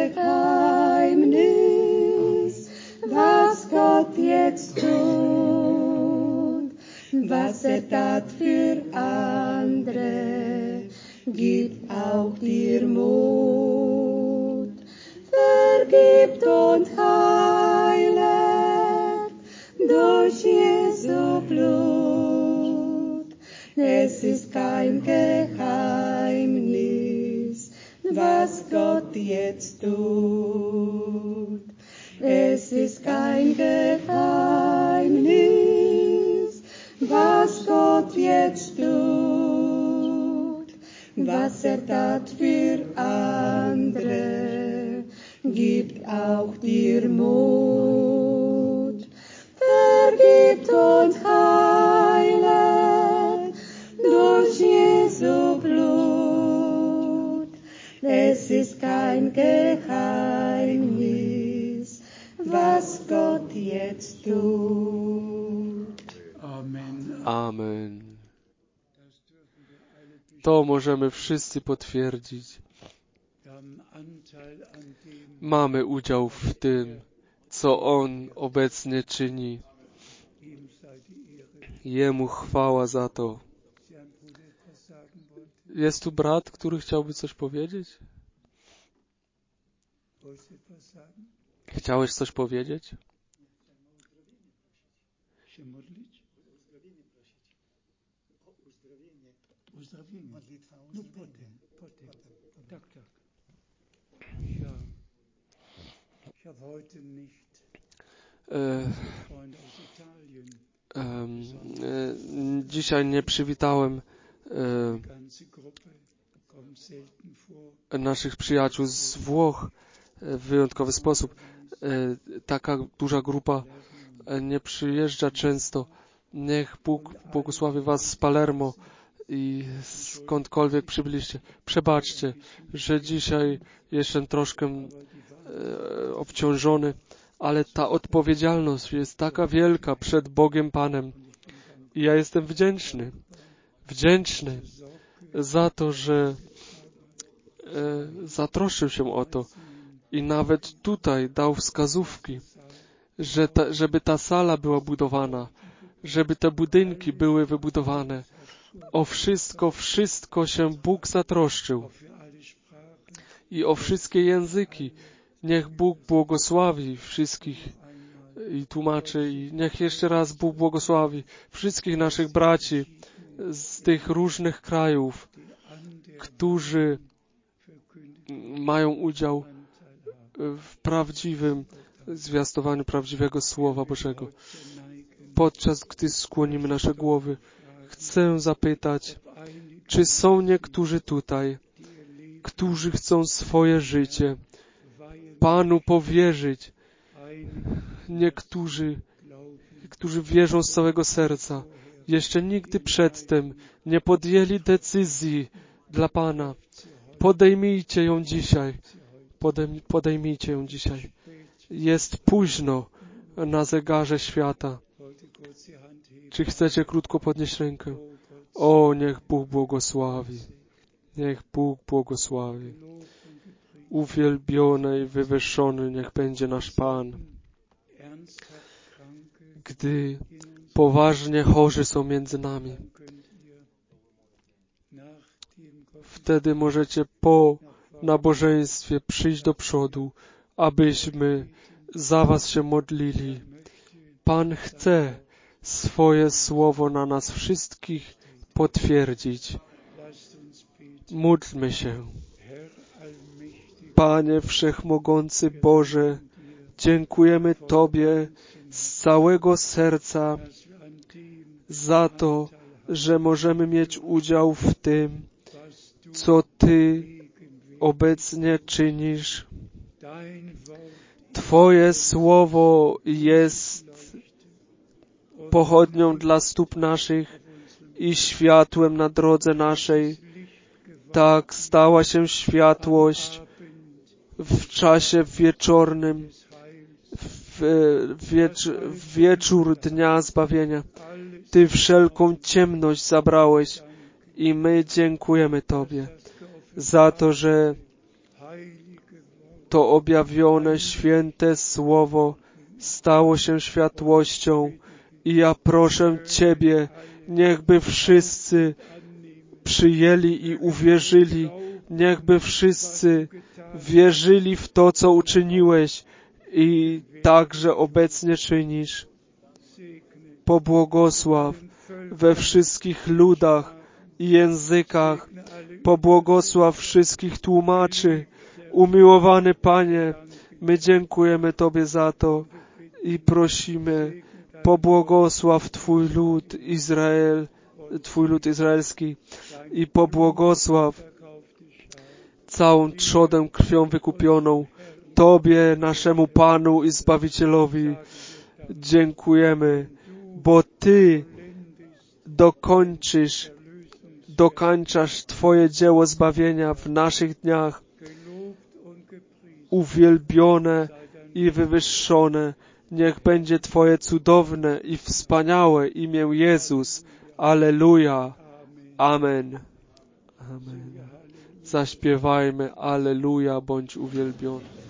Geheimnis, was Gott jetzt tut, was tat für andere, gibt auch dir Mut. Vergibt und heilet durch Jesu Blut. Es ist kein Geheimnis, was Gott jetzt tut. Es ist kein Geheimnis, was Gott jetzt tut, was tat für andere, gibt auch dir Mut. Vergibt und heilet durch Jesu Blut. Es ist kein Geheimnis, was Gott jetzt tut. Amen. Amen. To możemy wszyscy potwierdzić. Mamy udział w tym, co On obecnie czyni. Jemu chwała za to. Jest tu brat, który chciałby coś powiedzieć? Chciałeś coś powiedzieć? Dzisiaj nie przywitałem naszych przyjaciół z Włoch w wyjątkowy sposób. Taka duża grupa nie przyjeżdża często. Niech Bóg błogosławi Was z Palermo i skądkolwiek przybyliście. Przebaczcie, że dzisiaj jestem troszkę obciążony, ale ta odpowiedzialność jest taka wielka przed Bogiem Panem. I ja jestem wdzięczny za to, że zatroszczył się o to i nawet tutaj dał wskazówki, żeby ta sala była budowana, żeby te budynki były wybudowane. O wszystko się Bóg zatroszczył. I o wszystkie języki. Niech Bóg błogosławi wszystkich i tłumaczy. I niech jeszcze raz Bóg błogosławi wszystkich naszych braci z tych różnych krajów, którzy mają udział w prawdziwym zwiastowaniu prawdziwego Słowa Bożego. Podczas gdy skłonimy nasze głowy, chcę zapytać, czy są niektórzy tutaj, którzy chcą swoje życie Panu powierzyć. Niektórzy, którzy wierzą z całego serca, jeszcze nigdy przedtem nie podjęli decyzji dla Pana. Podejmijcie ją dzisiaj. Podejmijcie ją dzisiaj. Jest późno na zegarze świata. Czy chcecie krótko podnieść rękę? O, niech Bóg błogosławi. Niech Bóg błogosławi. Uwielbiony i wywyższony niech będzie nasz Pan. Gdy poważnie chorzy są między nami, wtedy możecie po nabożeństwie przyjść do przodu, abyśmy za was się modlili. Pan chce swoje słowo na nas wszystkich potwierdzić. Módlmy się. Panie Wszechmogący Boże, dziękujemy Tobie z całego serca za to, że możemy mieć udział w tym, co Ty obecnie czynisz. Twoje słowo jest pochodnią dla stóp naszych i światłem na drodze naszej. Tak stała się światłość w czasie wieczornym, w wieczór dnia zbawienia. Ty wszelką ciemność zabrałeś i my dziękujemy Tobie za to, że to objawione, święte Słowo stało się światłością i ja proszę Ciebie, niechby wszyscy przyjęli i uwierzyli, niechby wszyscy wierzyli w to, co uczyniłeś i także obecnie czynisz. Pobłogosław we wszystkich ludach i językach, pobłogosław wszystkich tłumaczy. Umiłowany Panie, my dziękujemy Tobie za to i prosimy, pobłogosław Twój lud izraelski i pobłogosław całą trzodę krwią wykupioną. Tobie, naszemu Panu i Zbawicielowi, dziękujemy, bo Ty dokończasz Twoje dzieło zbawienia w naszych dniach. Uwielbione i wywyższone niech będzie Twoje cudowne i wspaniałe imię Jezus. Alleluja. Amen. Amen. Zaśpiewajmy Alleluja, bądź uwielbiony.